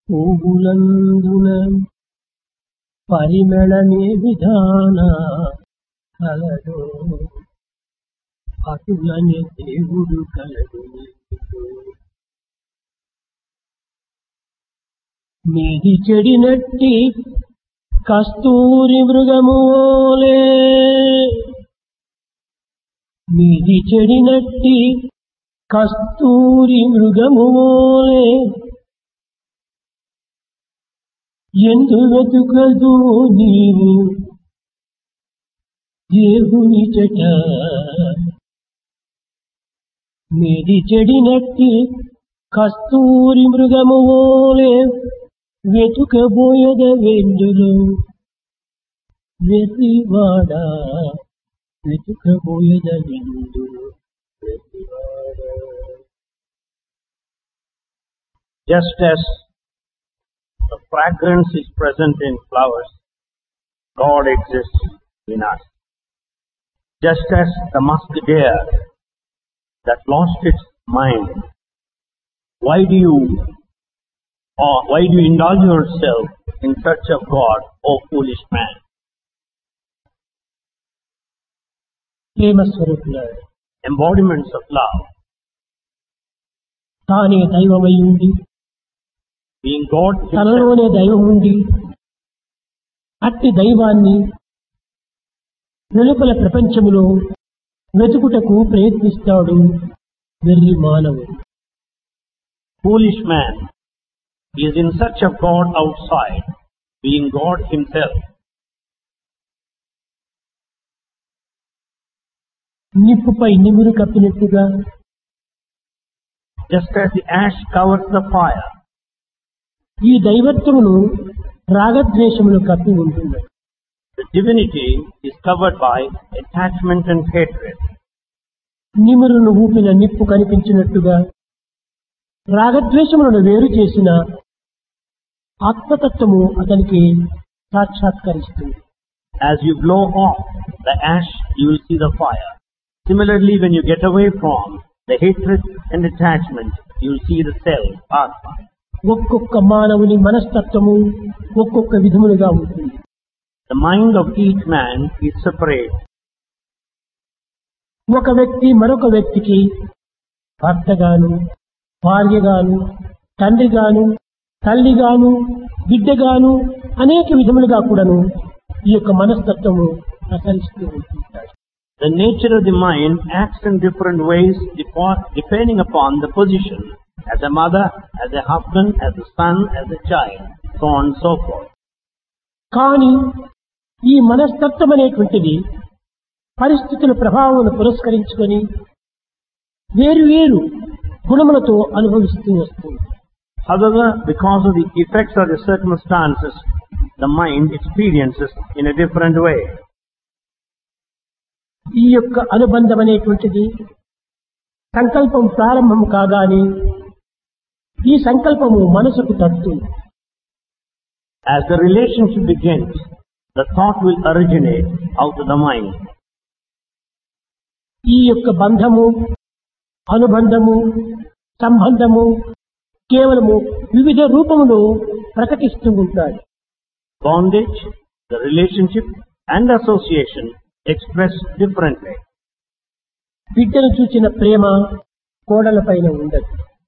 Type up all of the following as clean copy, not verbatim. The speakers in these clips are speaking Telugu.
పూగులందున పరిమళమే విధాన కలడు అటులనే దేవుడు కలడు మీది చెడినట్టి కస్తూరి మృగములే మీది చెడినట్టి కస్తూరి మృగములే ఎందు వెతుకదు నీవు దేవుని చెట మీది చెడినట్టి కస్తూరి మృగములే వెతుకబోయద వెందులు వెతివాడ వెతుకబోయద వెందులు వెతివాడ. Just as the fragrance is present in flowers, God exists in us. Just as the musk deer that lost its mind, why do you indulge yourself in search of God, O foolish man? ప్రేమ స్వరూపులారా, Embodiments of love, తానే దైవమై ఉండి being God himself, తనలోనే దైవం ఉండి అట్టి దైవాన్ని వెలుపల ప్రపంచములో వెతుకుటకు ప్రయత్నిస్తాడు వెర్రి మానవుడు. foolish man is in search of God outside, being God himself. నిప్పుపై నిమురు కప్పినట్టుగా Just as the ash covers the fire, ఈ దైవత్వమును రాగద్వేషములు కప్పి ఉంటుంది. the divinity is covered by attachment and hatred. నిమురును ఊపిన నిప్పు కనిపించినట్టుగా రాగద్వేషములను వేరు చేసిన ఆత్మతత్వము అతనికి సాక్షాత్కరిస్తుంది. As you blow off the ash, you will see the fire. Similarly, when you get away from the hatred and attachment, you will see the self, Atma. ఒక్కొక్క మానవుని మనస్తత్వము ఒక్కొక్క విధములుగా ఉంటుంది. The mind of each man is separate. ఒక వ్యక్తి మరొక వ్యక్తికి భర్తగాను, భార్యగాను, తండ్రిగాను, తల్లిగాను, బిడ్డగాను అనేక విధములుగా కూడాను ఈ యొక్క మనస్తత్వము ప్రసరిస్తూ ఉంటుంటాడు. The nature of the mind acts in different ways depending upon the position, as a mother, as a husband, as a son, as a child, so on and so forth. కానీ ఈ మనస్తత్వం అనేటువంటిది పరిస్థితుల ప్రభావం పురస్కరించుకొని వేరు వేరు గుణములతో అనుభవిస్తూ వస్తుంది. However, because of the effects of the circumstances, the mind experiences in a different way. ఈ యొక్క అనుబంధం అనేటువంటిది సంకల్పం ప్రారంభం కాగానే ఈ సంకల్పము మనసుకు తట్టుతుంది. As the relationship begins, the thought will originate out of the mind. ఈ యొక్క బంధము, అనుబంధము, సంబంధము కేవలము వివిధ రూపములో ప్రకటిస్తూ ఉంటాయి. Bondage, the relationship and association express differently. బిడ్డను చూచిన ప్రేమ కోడల పైన ఉండదు.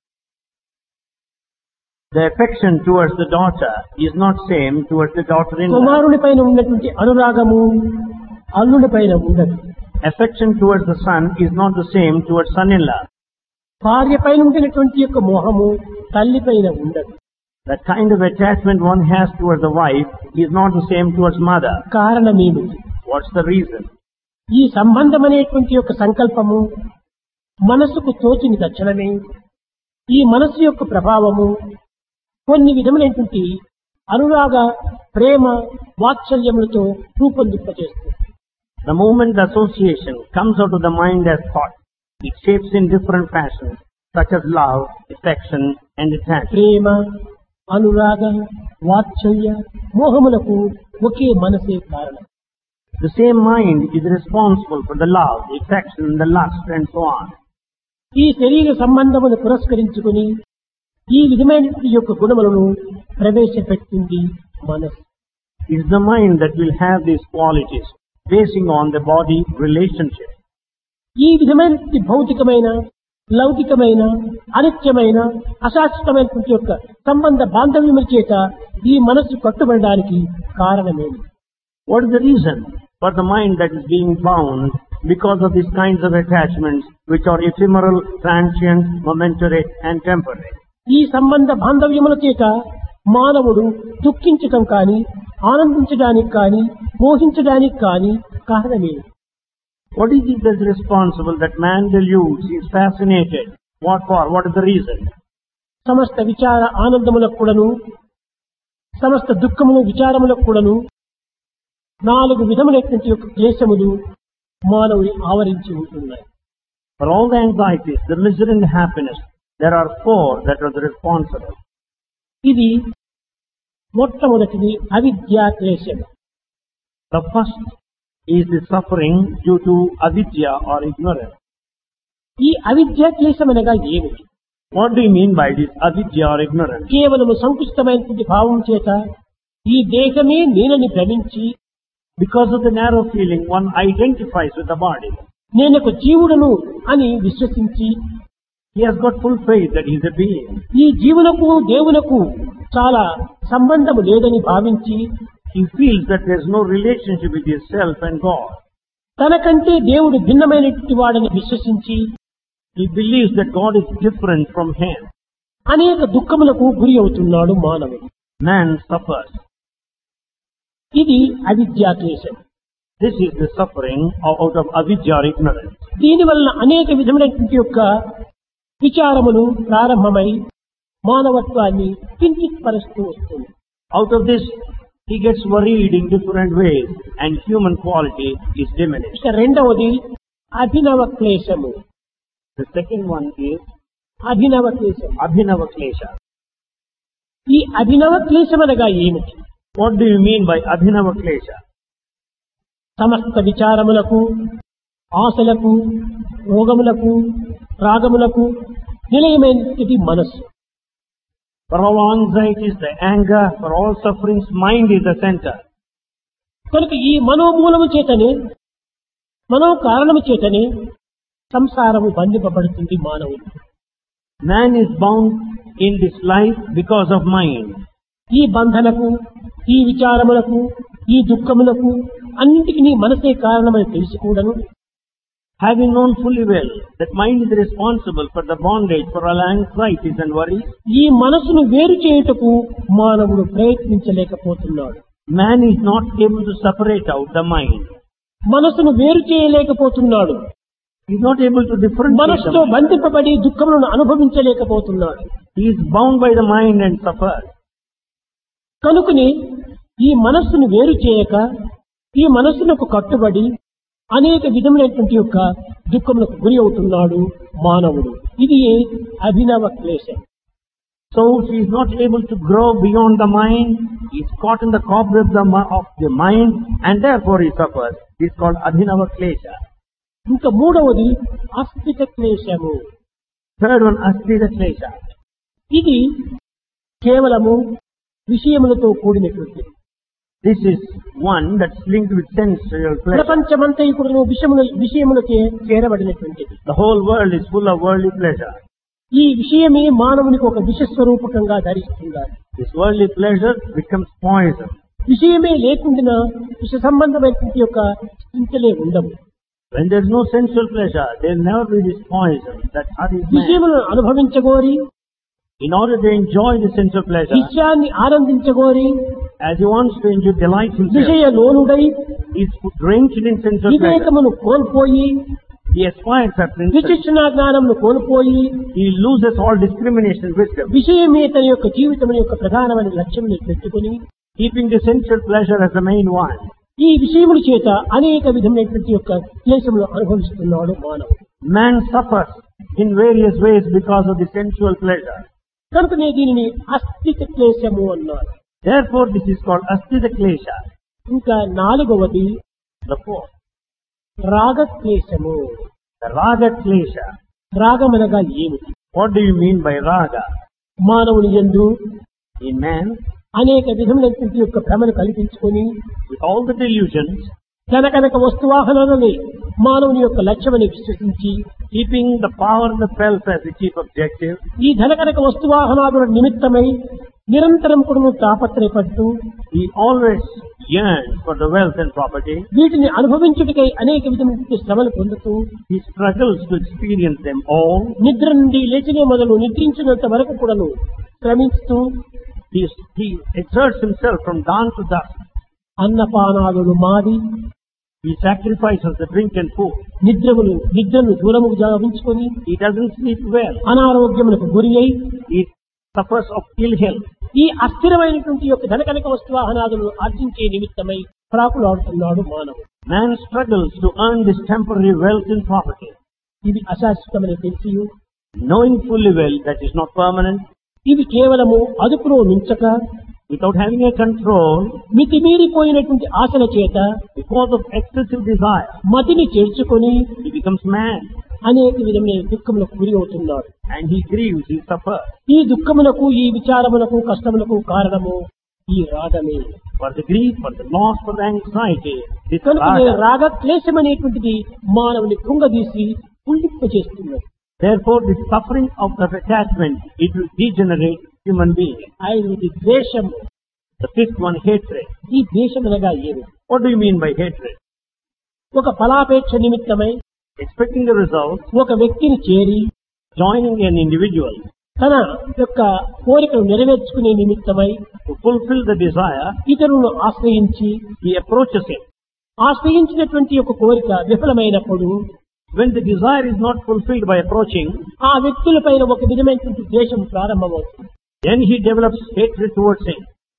The affection towards the daughter is not same towards the daughter-in-law. కుమారుని పైన ఉన్నటువంటి అనురాగము అల్లుడి పైన ఉండదు. Affection towards the son is not the same towards son-in-law. భార్య పైన ఉండినటువంటి యొక్క మోహము తల్లి పైన ఉండదు. The kind of attachment one has towards the wife is not the same towards mother. కారణమేమిటి? What's the reason? ఈ సంబంధం అనేటువంటి యొక్క సంకల్పము మనసుకు తోచిన తక్షణమే ఈ మనసు యొక్క ప్రభావము కొన్ని విధములైనటువంటి అనురాగ, ప్రేమ, వాత్సల్యములతో రూపొందింపజేస్తుంది. The moment the association comes out of the mind as thought, it shapes in different fashions, such as love, affection, and attachment. ప్రేమ, అనురాగ, వాత్సల్య, మోహములకు ఒకే మనసే కారణం. The same mind is responsible for the love, the affection, the lust, and so on. ఈ శరీర సంబంధమును పురస్కరించుకుని ఈ విధమైన యొక్క గుణములను ప్రవేశపెట్టింది మనస్సు. It's the mind that will have these qualities basing on the body relationship. ఈ విధమైన భౌతికమైన, లౌకికమైన, అనిత్యమైన, అశాశ్వతమైనటువంటి యొక్క సంబంధ బాంధవ్యముల చేత ఈ మనస్సు కట్టుబడడానికి కారణమేమి? What is the reason for the mind that is being bound because of these kinds of attachments which are ephemeral, transient, momentary and temporary? ఈ సంబంధ బాంధవ్యముల చేత మానవుడు దుఃఖించటం కానీ, ఆనందించడానికి కానీ, మోహించడానికి కానీ కారణమేమి? What is it that's responsible that man deludes, is fascinated? What for? What is the reason? సమస్త విచార ఆనందములకు కూడాను, సమస్త దుఃఖములు విచారములకు కూడాను 4 విధములైనటువంటి యొక్క క్లేశములు మానవుని ఆవరించి ఉంటున్నాయి. For all the anxieties, the misery and the happiness, there are 4 that are the responsible. ఇది మొట్టమొదటిది అవిద్యా క్లేశం. The first is the suffering due to avidya or ignorance. ఈ అవిద్యా క్లేశం అనగా ఏమిటి? What do you mean by this avidya or ignorance? కేవలము సంకుచితమైనటువంటి భావం చేత ఈ దేహమే నేనని భ్రమించి, Because of the narrow feeling, one identifies with the body. నేనొక జీవుడను అని విశ్వసించి, He has got full faith that he is a being. ఈ జీవులకు దేవులకు చాలా సంబంధము లేదని భావించి, He feels that there is no relationship with himself and God. తనకంటే దేవుడు భిన్నమైనటువంటి వాడని విశ్వసించి, He believes that God is different from him. అనేక దుఃఖములకు గురి అవుతున్నాడు మానవుడు. Man suffers. ఇది అవిద్యా క్లేశం. This is the suffering out of avidya or ignorance. దీని వలన అనేక విధమైనటువంటి యొక్క విచారములు ప్రారంభమై మానవత్వాన్ని కించిత్పరుస్తూ వస్తుంది. Out of this, he gets worried in different ways and human quality is diminished. ఇక రెండవది అభినవ క్లేశము. The second one is అభినవ క్లేశం. abhinava klesha. ఈ అభినవ క్లేశం అనగా ఏమిటి? What do you mean by abhinava klesha? సమస్త విచారములకు, ఆశలకు, రోగములకు, రాగములకు నిలయమైనది మనస్సు. For all anxieties, the anger, for all sufferings, mind is the center. కనుక ఈ మనోమూలము చేతనే, మనో కారణము చేతనే సంసారము బంధింపబడుతుంది మానవుడు. Man is bound in this life because of mind. ఈ బంధనకు, ఈ విచారములకు, ఈ దుఃఖములకు అన్నిటికీ మనసే కారణమని తెలిసి కూడాను, Having known fully well that mind is responsible for the bondage, for all anxieties and worries, ఈ మనసును వేరు చేయుటకు మానవుడు ప్రయత్నించలేకపోతున్నాడు. man is not able to separate out the mind. మనసును వేరు చేయలేకపోతున్నాడు. He is not able to differentiate the మనసుతో mind. బంధింపబడి దుఃఖములను అనుభవించలేకపోతున్నాడు. He is bound by the mind and suffers. కనుకని ఈ మనస్సును వేరు చేయక, ఈ మనస్సునకు కట్టుబడి అనేక విధములైనటువంటి యొక్క దుఃఖములకు గురి అవుతున్నాడు మానవుడు. ఇది అభినవ క్లేశం. So he is not able to grow beyond the mind. He is caught in the cobweb of the mind and therefore he suffers. This is called abhinava klesha. ఇంకా మూడవది అస్థిత క్లేశము. Third one, asthita klesha. ఇది కేవలము విషయములతో కూడినటువంటిది. This is one that's linked with sensual pleasure. ప్రపంచమంతా ఇప్పుడు విషయములకే చేరబడినటువంటిది. The whole world is full of worldly pleasure. ఈ విషయమే మానవునికి ఒక విషస్వరూపకంగా ధరిస్తున్నారు. This worldly pleasure becomes poison. విషయమే లేకుండా విష సంబంధమైనటువంటి యొక్క చింతలే ఉండవు. When there is no sensual pleasure, there will never be this poison that hurries man. విషయములను అనుభవించగోరి, In order to enjoy the sensual pleasure, విషయాన్ని ఆనందించగోరి, as he wants to enjoy delight himself, విషయ లోనుడై he is drenched in sensual pleasure. వివేకమును కోల్పోయి, He aspires at principle. విచక్షణ జ్ఞానమును కోల్పోయి, He loses all discrimination wisdom. విషయమే తన యొక్క జీవితం యొక్క ప్రధానమైన లక్ష్యముని పెట్టుకుని, Keeping the sensual pleasure as the main one. ఈ విషయముల చేత అనేక విధమైనటువంటి యొక్క క్లేశములు అనుభవిస్తున్నాడు మానవుడు. Man suffers in various ways because of the sensual pleasure. కనుకనే దీనిని అస్థిత క్లేశము అన్నారు. Therefore, this is called asthita klesha. ఇంకా నాలుగవది The fourth, రాగ క్లేశము. the raga klesha. రాగమనగా ఏమిటి? What do you mean by raga? మానవుని యందు In man, అనేక విధములైనటువంటి యొక్క భ్రమను కల్పించుకొని with all the delusions, కనకనక వస్తువాహనాలని మానవుని యొక్క లక్ష్యమని విశ్వసించి keeping the power and the wealth as the chief objective, ఈ ధనకనక వస్తువాహనాదుల నిమిత్తమై నిరంతరం కూడా తాపత్రయపడుతూ he always yearns for the wealth and property. వీటిని అనుభవించుటకై అనేక విధమైన శ్రమలు పొందుతూ He struggles to experience them all. నిద్ర నుండి లేచినే మొదలు నిద్రించినంత వరకు కూడాను శ్రమిస్తూ He exerts himself from dawn to dusk. అన్నపానాదులు మాడి He sacrifices the drink and food. నిద్రను దూరముకు జాగించుకొని He doesn't sleep well. అనారోగ్యములకు గురి అయి He suffers of ill health. ఈ అస్థిరమైనటువంటి యొక్క ధనకనక వస్తువాహనాదులను ఆర్జించే నిమిత్తమై ప్రాకులాడుతున్నాడు మానవుడు. Man struggles to earn this temporary wealth and property, ఇది అశాశ్వతమని తెలిసి knowing fully well that is not permanent, ఇవి కేవలము అదుపులో నుంచక without having a control, మితిమీరిపోయినటువంటి ఆశల చేత because of excessive desire. మతిని చేర్చుకొని He becomes mad అనేక విధమైన దుఃఖములకు గురి అవుతున్నాడు. and he grieves, he suffers. ఈ దుఃఖములకు ఈ విచారములకు కష్టములకు కారణము ఈ రాగమే. For the grief, for the loss, for the anxiety, this కనుకనే raga. రాగ క్లేశం అనేటువంటిది మానవుని కృంగదీసి పుల్లింప చేస్తున్నది. Therefore, the suffering of the attachment, it will degenerate human being. ఐదవది ద్వేషం. The fifth one, hatred. ఈ ద్వేషం అనగా ఏమి? What do you mean by hatred? ఒక ఫలాపేక్ష నిమిత్తమై Expecting the result, ఒక వ్యక్తిని చేరి joining an individual తన యొక్క కోరికను నెరవేర్చుకునే నిమిత్తమై to fulfill the desire, ఇతరులను ఆశ్రయించి he approaches him. ఆశ్రయించినటువంటి యొక్క కోరిక విఫలమైనప్పుడు When the desire is not fulfilled by approaching, ఆ వ్యక్తులపైన ఒక విధమైనటువంటి ద్వేషం ప్రారంభమవుతుంది. then he develops hatred towards him.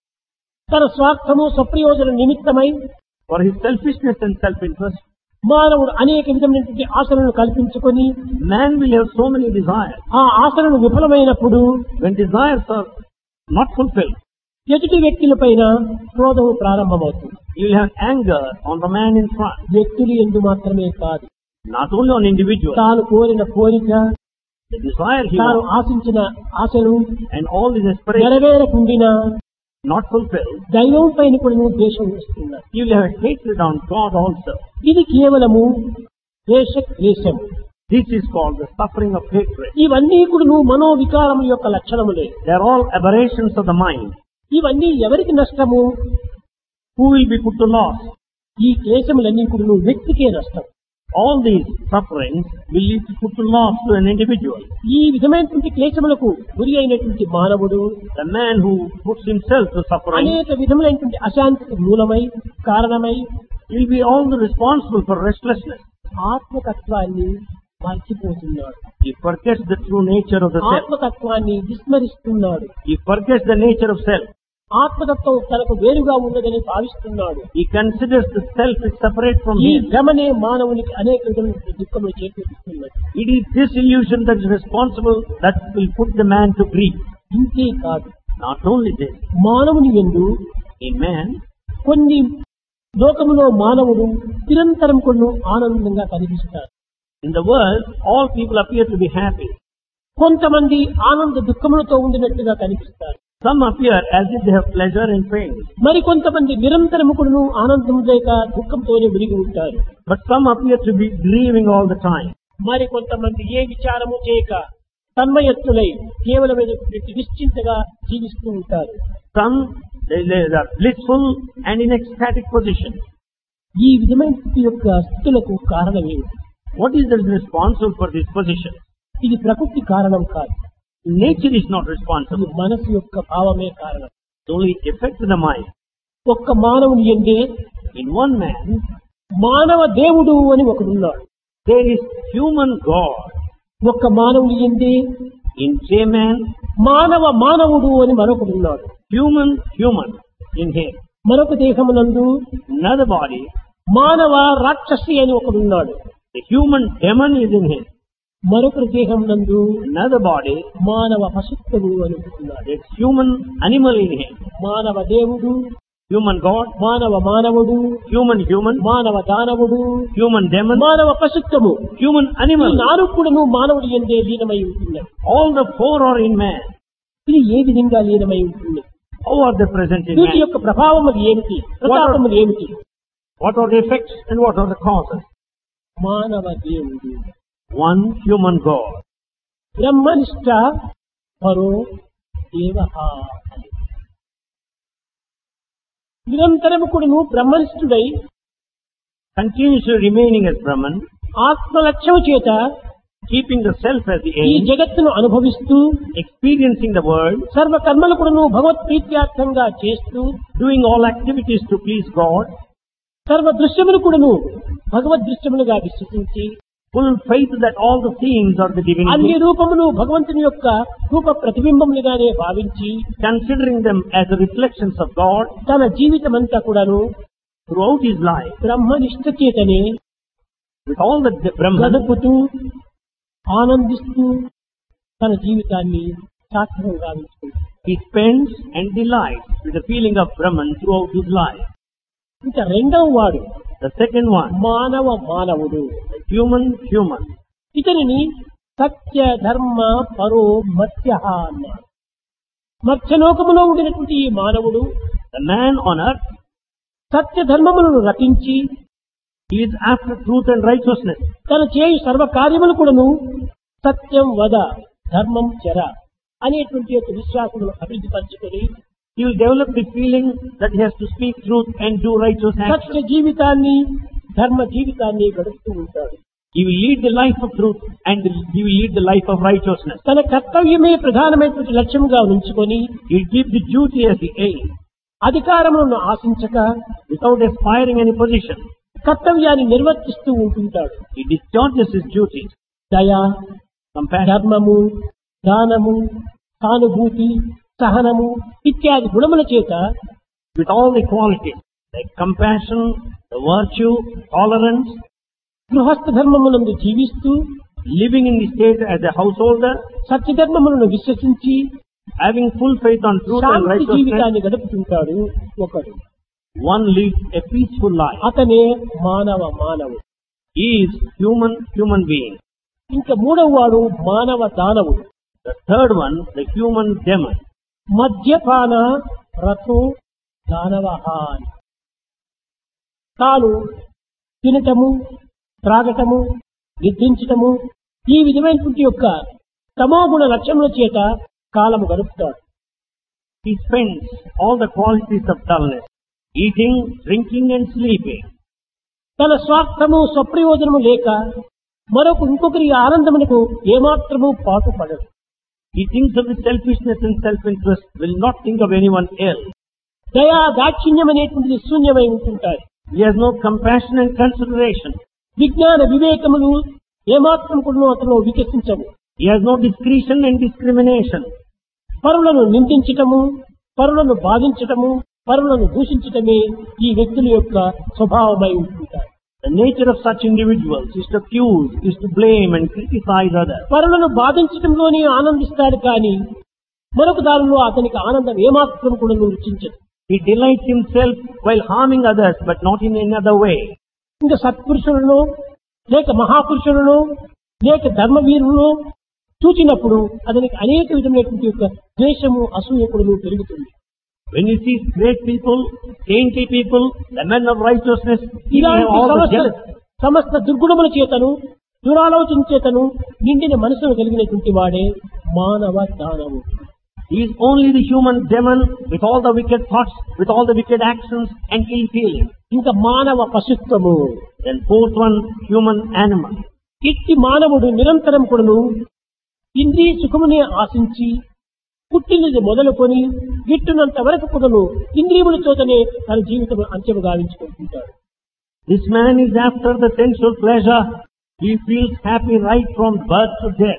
తన స్వార్థము స్వప్రయోజన నిమిత్తమై For his selfishness and self-interest, మానవుడు అనేక విధమైనటువంటి ఆశలను కల్పించుకొని man will have so many desires. ఆ ఆశలను విఫలమైనప్పుడు When desires are not fulfilled, ఎదుటి వ్యక్తులపైన క్రోధము ప్రారంభమవుతుంది. you will have anger on the man in front. వ్యక్తులు ఎందు మాత్రమే కాదు, Not only on individual, తాను కోరిన కోరిక, the desire he తాను wants, ఆశించిన ఆశలు and all his aspirations నెరవేరకుండా not fulfilled, దైవం పైన కూడా ద్వేషం వస్తున్నారు. you will have hatred on God also. ఇది కేవలము ద్వేషం. This is called the suffering of hatred. ఇవన్నీ కూడా మనోవికారం యొక్క లక్షణములే. They are all aberrations of the mind. ఇవన్నీ ఎవరికి నష్టము? Who will be put to loss? ఈ క్లేశములన్నీ కూడా వ్యక్తికే నష్టం. All these sufferings will lead to put to loss to an individual. ఈ విధమైనటువంటి క్లేశములకు గురి అయినటువంటి మానవుడు The man who puts himself to suffering అనేక విధములైనటువంటి అశాంతికి మూలమై కారణమై will be all the responsible for restlessness. ఆత్మతత్వాన్ని మర్చిపోతున్నాడు. He forgets the true nature of the self. ఆత్మతత్వాన్ని విస్మరిస్తున్నాడు. He forgets the nature of self. ఆత్మతత్వం తనకు వేరుగా ఉన్నదని భావిస్తున్నాడు. He considers the self is separate from ఈ him. భ్రమనే మానవునికి అనేక విధమైన దుఃఖములు చేకూరుస్తున్నది. It is this illusion that is responsible that will put the man to grief. ఇంతే కాదు, Not only this, మానవుని యందు in man, కొన్ని లోకములో మానవుడు నిరంతరం కొన్ని ఆనందంగా కనిపిస్తారు. in the world, all people appear to be happy. కొంతమంది ఆనంద దుఃఖములతో ఉండినట్టుగా కనిపిస్తారు. Some appear as if they have pleasure and pain. మరి కొంతమంది నిరంతరము కూడా ఆనందం లేక దుఃఖంతోనే మునిగి ఉంటారు. But some appear to be grieving all the time. మరి కొంతమంది ఏ విచారము చేయక తన్మయత్తులై కేవలమైనటువంటి నిశ్చింతగా జీవిస్తూ ఉంటారు. Some they are blissful and in ecstatic position. ఈ విధమైనటువంటి యొక్క స్థితులకు కారణమేమిటి? What is that is responsible for this position? ఇది ప్రకృతి కారణం కాదు, Nature is not ఇది responsible. మనసు యొక్క భావమే కారణం. It only affects the mind. ఒక్క మానవుని ఎందే In one man, మానవ దేవుడు అని ఒకడున్నాడు. there is human God. ఒక్క మానవుని ఎందే In a man, మానవుడు అని మరొకడున్నాడు. human in him. మరొక దేహమునందు Another body, మానవ రాక్షసి అని ఒకడున్నాడు. the human demon is in him. మరొక దేహం నందు Another body, మానవ పశుత్వము అని ఒకడున్నాడు. there's human animal in him. మానవ దేవుడు, Human God, మానవుడు, human, మానవ దానవుడు, human demon, మానవ పశుత్వము, human ఈ animal. నాలుగు కూడాను మానవుడి యందే లీనమై ఉంటున్నాయి. All the four are in man. ఇది ఏ విధంగా లీనమై ఉంటుంది? How are they present in వీటి man? యొక్క ప్రభావములు ఏమిటి, ప్రతాపములు ఏమిటి? What are the effects and what are the causes? మానవ దేవుడు, One human God. బ్రహ్మనిష్ట పరో దేవ. నిరంతరము కూడాను బ్రహ్మనిష్ఠుడై Continuously remaining as Brahman, ఆత్మలక్ష్యము చేత keeping the self as the ఈ aim, జగత్తును అనుభవిస్తూ experiencing the world, సర్వ కర్మలు కూడాను భగవత్ ప్రీత్యార్థంగా చేస్తూ doing all activities to please God, సర్వ దృశ్యములు కూడాను భగవద్ దృశ్యములుగా విశ్వసించి full faith that all the things are the అన్ని divinity, రూపములు భగవంతుని యొక్క రూప ప్రతిబింబములుగానే భావించి considering them as the reflections of God తన జీవితమంతా కూడాను throughout his life, బ్రహ్మనిష్ట చేతనే with all the Brahman, గడుపుతూ ఆనందిస్తూ తన జీవితాన్ని సార్థకంగా గావించుకుంటాడు. he spends and delights with the feeling of Brahman throughout his life. ఇంకా రెండవ వాడు The second one, మానవుడు. human. ఇతనిని సత్య ధర్మ పరో మత్స్య అన్నాడు. మత్స్యలోకములో ఉండినటువంటి ఈ మానవుడు The man on earth, సత్య ధర్మములను రచించి he is after truth and righteousness. తన చేయు సర్వ కార్యములు కూడాను సత్యం వద ధర్మం చెర అనేటువంటి యొక్క విశ్వాసమును అభివృద్ధి పరచుకొని He will develop the feeling that he has to speak truth and do righteous Satya actions. జీవితాన్ని ధర్మ జీవితాన్ని గడుపుతూ ఉంటాడు. He will lead the life of truth and he will lead the life of righteousness. తన కర్తవ్యమే ప్రధానమైనటువంటి లక్ష్యంగా ఉంచుకొని He will keep the duty as the aim అధికారములను ఆశించక without aspiring any position. కర్తవ్యాన్ని నిర్వర్తిస్తూ ఉంటుంటాడు. He discharges his duties. దయ, Compassion, ధర్మము, దానము, సానుభూతి, సహనము ఇత్యాది గుణముల చేత with all the qualities like compassion, the virtue, tolerance, గృహస్థ ధర్మములందు జీవిస్తూ living in the state as a householder, సత్యధర్మములను విశ్వసించి having full faith on truth and Shanti righteousness. జీవితాన్ని గడుపుతుంటాడు ఒకడు. One leads a peaceful life. అతనే మానవుడు. He is human being. ఇంకా మూడవ వాడు మానవ దానవుడు. The third one, the human demon. మద్యపాన రథో దానవ అని. తాను తినటము, త్రాగటము, నిద్రించటము ఈ విధమైనటువంటి యొక్క తమోగుణ లక్ష్యముల చేత కాలము గడుపుతాడు. He spends all the qualities of dullness, eating, drinking and sleeping. తన స్వార్థము స్వప్రయోజనము లేక ఇంకొకరి ఆనందమునకు ఏమాత్రము పాటుపడడు. He thinks of his selfishness and self-interest, will not think of anyone else. దయా దాక్షిణ్యం అనేటువంటిది శూన్యమై ఉంటుంటాయి. He has no compassion and consideration. విజ్ఞాన వివేకములు ఏమాత్రం కూడా అతను వికసించవు. He has no discretion and discrimination. పరులను నిందించటము, పరులను బాధించటము, పరులను దూషించటమే ఈ వ్యక్తుల యొక్క స్వభావమై ఉంటుంటాయి. The nature of such individuals is to accuse, is to blame and criticize others. పరులను బాధించటంలోనే ఆనందిస్తాడు కానీ మరొక దానిలో అతనికి ఆనందం ఏమాత్రం కూడా రుచించదు. He delights himself while harming others, but not in any other way. ఇంకా సత్పురుషులను లేక మహాపురుషులను లేక ధర్మవీరులను చూచినప్పుడు అతనికి అనేక విధమైనటువంటి యొక్క ద్వేషము, అసూయ కూడా పెరుగుతుంది. When he sees great people, saintly people, the men of righteousness, he will have ఇలాంటి all the jealousy. సమస్త దుర్గుణముల చేతను దురాలోచన చేతను నిండిన మనసును కలిగినటువంటి వాడే మానవ దానవు. He is only the human demon with all the wicked thoughts, with all the wicked actions and ill feelings. ఇంకా మానవ పశుత్వము. Then fourth one, human animal. ఇట్టి మానవుడు నిరంతరం కూడాను ఇంద్రియ సుఖమునే ఆశించి పుట్టినది మొదలుకొని గిట్టునంత వరకు కూడాను ఇంద్రియముల చోతనే తన జీవితం అంత్యము గావించుకుంటుంటాడు. This man is after the sensual pleasure. He feels happy right from birth to death.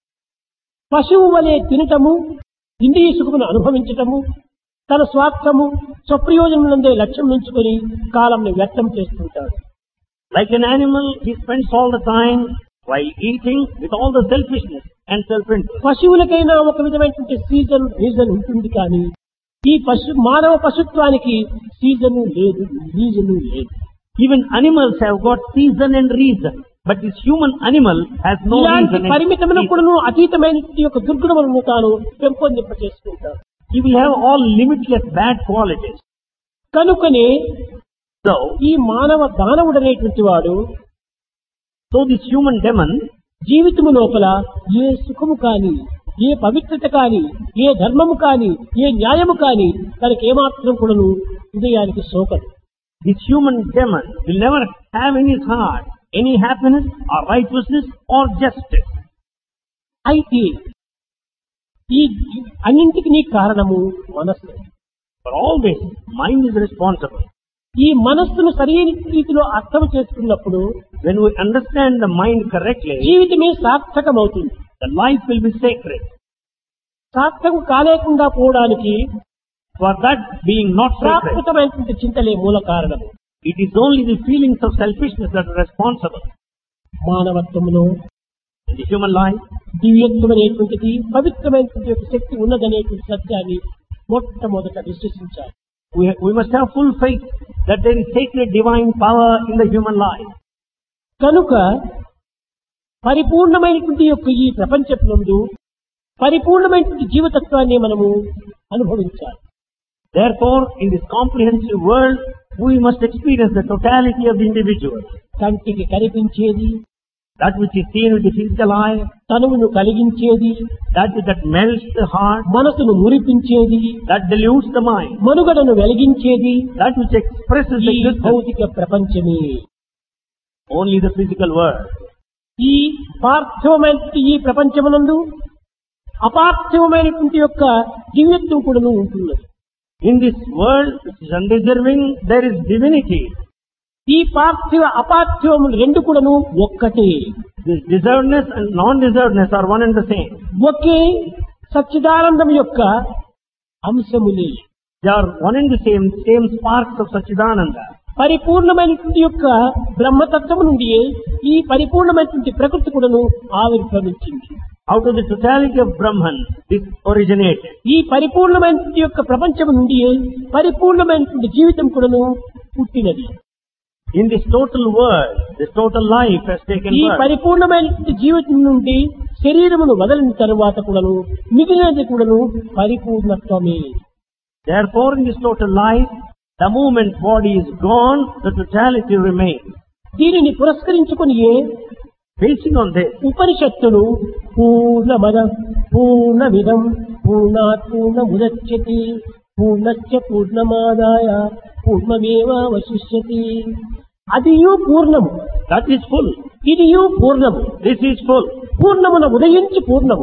పశువు వలె తినటము, ఇంద్రియ సుఖమును అనుభవించటము, తన స్వార్థము స్వప్రయోజనములందే లక్ష్యం ఉంచుకొని కాలంను వ్యర్థం చేస్తుంటాడు. Like an animal, he spends all the time while eating with all the selfishness and self-interest. పశువులకైనా ఒక విధమైనటువంటి రీజన్ ఉంటుంది కానీ ఈ మానవ పశుత్వానికి రీజను లేదు. Even animals have got season and reason, But this human animal has no ఇలాంటి reason. పరిమితమునకును అతీతమైన యొక్క దుర్గుణములను తాను పెంపొందింప చేసుకుంటాడు. He will have all limitless bad qualities. కనుకనే So ఈ మానవ దానవుడనేటువంటి వాడు this human demon జీవితము లోపల ఏ సుఖము కాని, ఏ పవిత్రత కాని, ఏ ధర్మము కాని, ఏ న్యాయము కాని తనకి ఏమాత్రం కూడాను హృదయానికి సోకదు. this human demon will never have in his heart any happiness or righteousness or justice. అయితే ఈ అన్నింటికి కారణము మనస్సు. For all this, mind is responsible. ఈ మనస్సును సరైన రీతిలో అర్థం చేసుకున్నప్పుడు When we understand the mind correctly, జీవితమే సార్థకమవుతుంది. the life will be sacred. సార్థకం కాలేకుండా పోవడానికి For that being not sacred, ప్రాకృతమైనటువంటి చింతలే మూల కారణము. it is only the feelings of selfishness that are responsible. మానవత్వములో In the human life, దివ్యత్వం అనేటువంటిది, పవిత్రమైనటువంటి యొక్క శక్తి ఉన్నదనేటువంటి సత్యాన్ని మొట్టమొదట విశ్వసించాలి. we must have full faith that there is sacred divine power in the human life. కనుక పరిపూర్ణమైనటువంటి యొక్క ఈ ప్రపంచమునందు పరిపూర్ణమైనటువంటి జీవతత్వాన్ని మనము అనుభవించాలి. Therefore, in this comprehensive world, we must experience the totality of the individual. కంటికి కనిపించేది, That which is seen with the physical eye, తనువును కలిగించేది, that melts the heart, మనసును మురిపించేది, that dilutes the mind, మనుగడను వెలిగించేది that which expresses ఈ existence, భౌతిక ప్రపంచమే. only the physical world. ఈ పార్థివమైనటువంటి ఈ ప్రపంచమునందు అపార్థివమైనటువంటి యొక్క దివ్యత్వం కూడాను ఉంటున్నది. In this world, which is undeserving, there is divinity. ఈ పార్థివ అపార్థివములు రెండు కూడాను ఒక్కటే. This deservedness and non-deservedness are one and the same. ఒకే సచ్చిదానందం యొక్క అంశములే. They are one and the same sparks of Satchidananda. పరిపూర్ణమైనటువంటి యొక్క బ్రహ్మతత్వము నుండి ఈ పరిపూర్ణమైనటువంటి ప్రకృతి కూడాను ఆవిర్భవించింది. Out of the totality of Brahman, this originated. ఈ పరిపూర్ణమైనటువంటి యొక్క ప్రపంచము నుండి పరిపూర్ణమైనటువంటి జీవితం కూడాను పుట్టినది. In this total world, this total life has taken ఈ birth. పరిపూర్ణమైనటువంటి జీవితం నుండి శరీరమును వదలిన తరువాత కూడాను మిగిలినది కూడాను పరిపూర్ణత్వమే. Therefore, in this total life, the moment body is gone, the totality remains. దీనిని పురస్కరించుకుని Basing on this, ఉపనిషత్తులు పూర్ణమద పూర్ణమిదం పూర్ణాత్ పూర్ణముదచ్యతే పూర్ణస్య పూర్ణమాదాయ పూర్ణమేవావశిష్యతి. అదియు పూర్ణము, that is full. ఇదియు పూర్ణము. This is full. పూర్ణమున ఉదయించి పూర్ణము,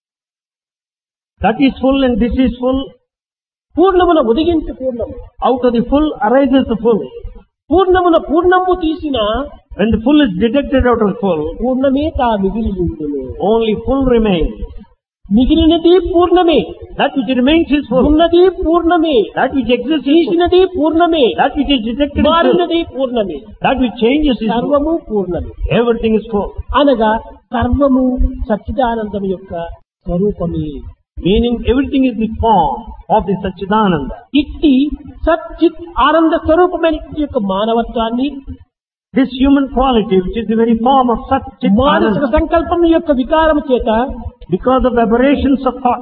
That is full and this is full. పూర్ణమున ఉదయించి పూర్ణము. Out of the full arises the full. పూర్ణమున పూర్ణము తీసిన When the full is detected out of full, పూర్ణమే తా మిగిలి ఉండును. only full remains. మిగిలినది పూర్ణమే, That which remains is full. ఉన్నది పూర్ణమే, That which exists is full. తీసినది పూర్ణమే, That which is detected is full. మారినది పూర్ణమే, That which changes is full. సర్వము పూర్ణమే. Everything is full. అనగా సర్వము సచ్చిదానందం యొక్క స్వరూపమే. Meaning everything is the form of the Satchidananda. ఇట్టి సచ్చిత్ ఆనంద స్వరూపమైన యొక్క మానవత్వాన్ని This human quality, which is the very form of మానసిక Satchidananda, సంకల్పం యొక్క వికారం చేత because of aberrations of thought,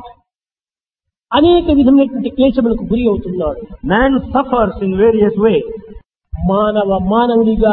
అనేక విధమైనటువంటి క్లేశములకు గురి అవుతున్నాడు. man suffers in various ways. మానవునిగా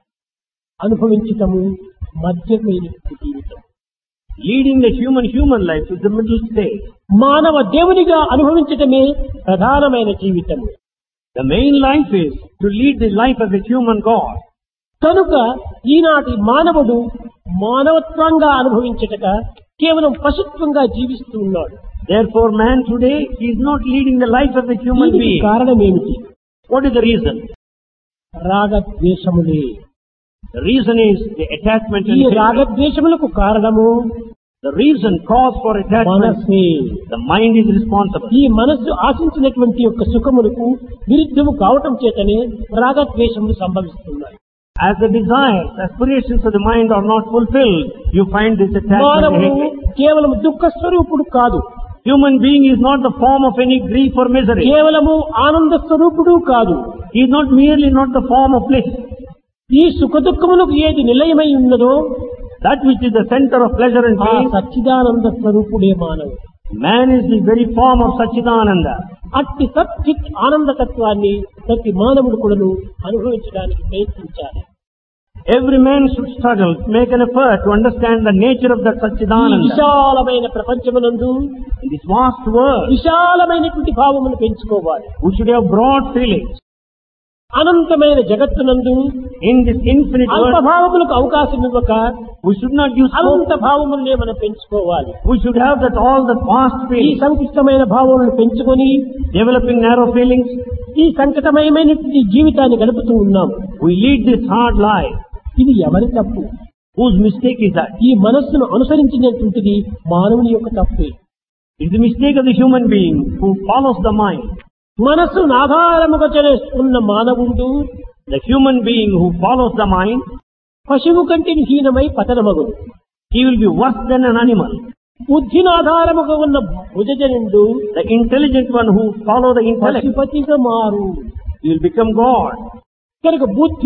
అనుభవించటము మధ్యమైనటువంటి జీవితం. Leading the human life is the middle stage. మానవ దేవునిగా అనుభవించటమే ప్రధానమైన జీవితం. The main life is to lead the life of a human God. కనుక ఈనాటి మానవుడు మానవత్వంగా అనుభవించటక కేవలం పశుత్వంగా జీవిస్తూ ఉన్నాడు. Therefore, man today is not leading the life of a human దీనికి being. కారణం ఏమిటి? What is the reason? రాగద్వేషములే. The reason is the attachment ఈ and hatred. రాగద్వేషములకు కారణము The reason, cause for attachment, మనస్సే. the mind is responsible. ఈ మనస్సు ఆశించినటువంటి యొక్క సుఖములకు విరుద్ధము కావటం చేతనే రాగద్వేషములు సంభవిస్తున్నాయి. As the desires, aspirations of the mind are not fulfilled, you find this attachment and మానవుడు hatred. కేవలం దుఃఖ స్వరూపుడు కాదు, Human being is not the form of any grief or misery. కేవలము ఆనంద స్వరూపుడు కాదు. He is not merely not the form of bliss. ఈ సుఖ దుఃఖములకు ఏది నిలయమై ఉన్నదో that which is the center of pleasure and ఆ pain, సచ్చిదానంద స్వరూపుడే మానవుడు. man is the very form of Satchidananda. అట్టి సచ్చిత్ ఆనందతత్వాన్ని ప్రతి మానవుడు కూడాను అనుభవించడానికి ప్రయత్నించాలి. Every man should struggle, make an effort to understand the nature of that ఈ Satchidananda. విశాలమైన ప్రపంచమునందు In this vast world, విశాలమైనటువంటి భావమును పెంచుకోవాలి. we should have broad feelings. అనంతమైన జగత్తునందు In this infinite అల్ప world, భావములకు అవకాశం ఇవ్వక we should not use scope. అనంత భావములనే మనం పెంచుకోవాలి. We should have that all the vast ఈ feelings, సంకుచితమైన భావములను పెంచుకొని developing narrow feelings. ఈ సంకటమయమైనటువంటి జీవితాన్ని గడుపుతూ ఉన్నాం. We lead this hard life. ఇది ఎవరి తప్పు? Whose mistake is that? ఈ మనస్సును అనుసరించినటువంటిది మానవుని యొక్క తప్పే. It's the mistake of the human being who follows the mind. మనస్సును ఆధారముగా చేసుకున్న మానవుడు The human being who follows the mind, పశువు కంటే హీనమై పతనమగుడు. he will be worse than an animal. బుద్ధిని ఆధారముగా ఉన్న భుజజనుడు The intelligent one who follows the intellect, పశుపతిగా మారు. he will become God. కనుక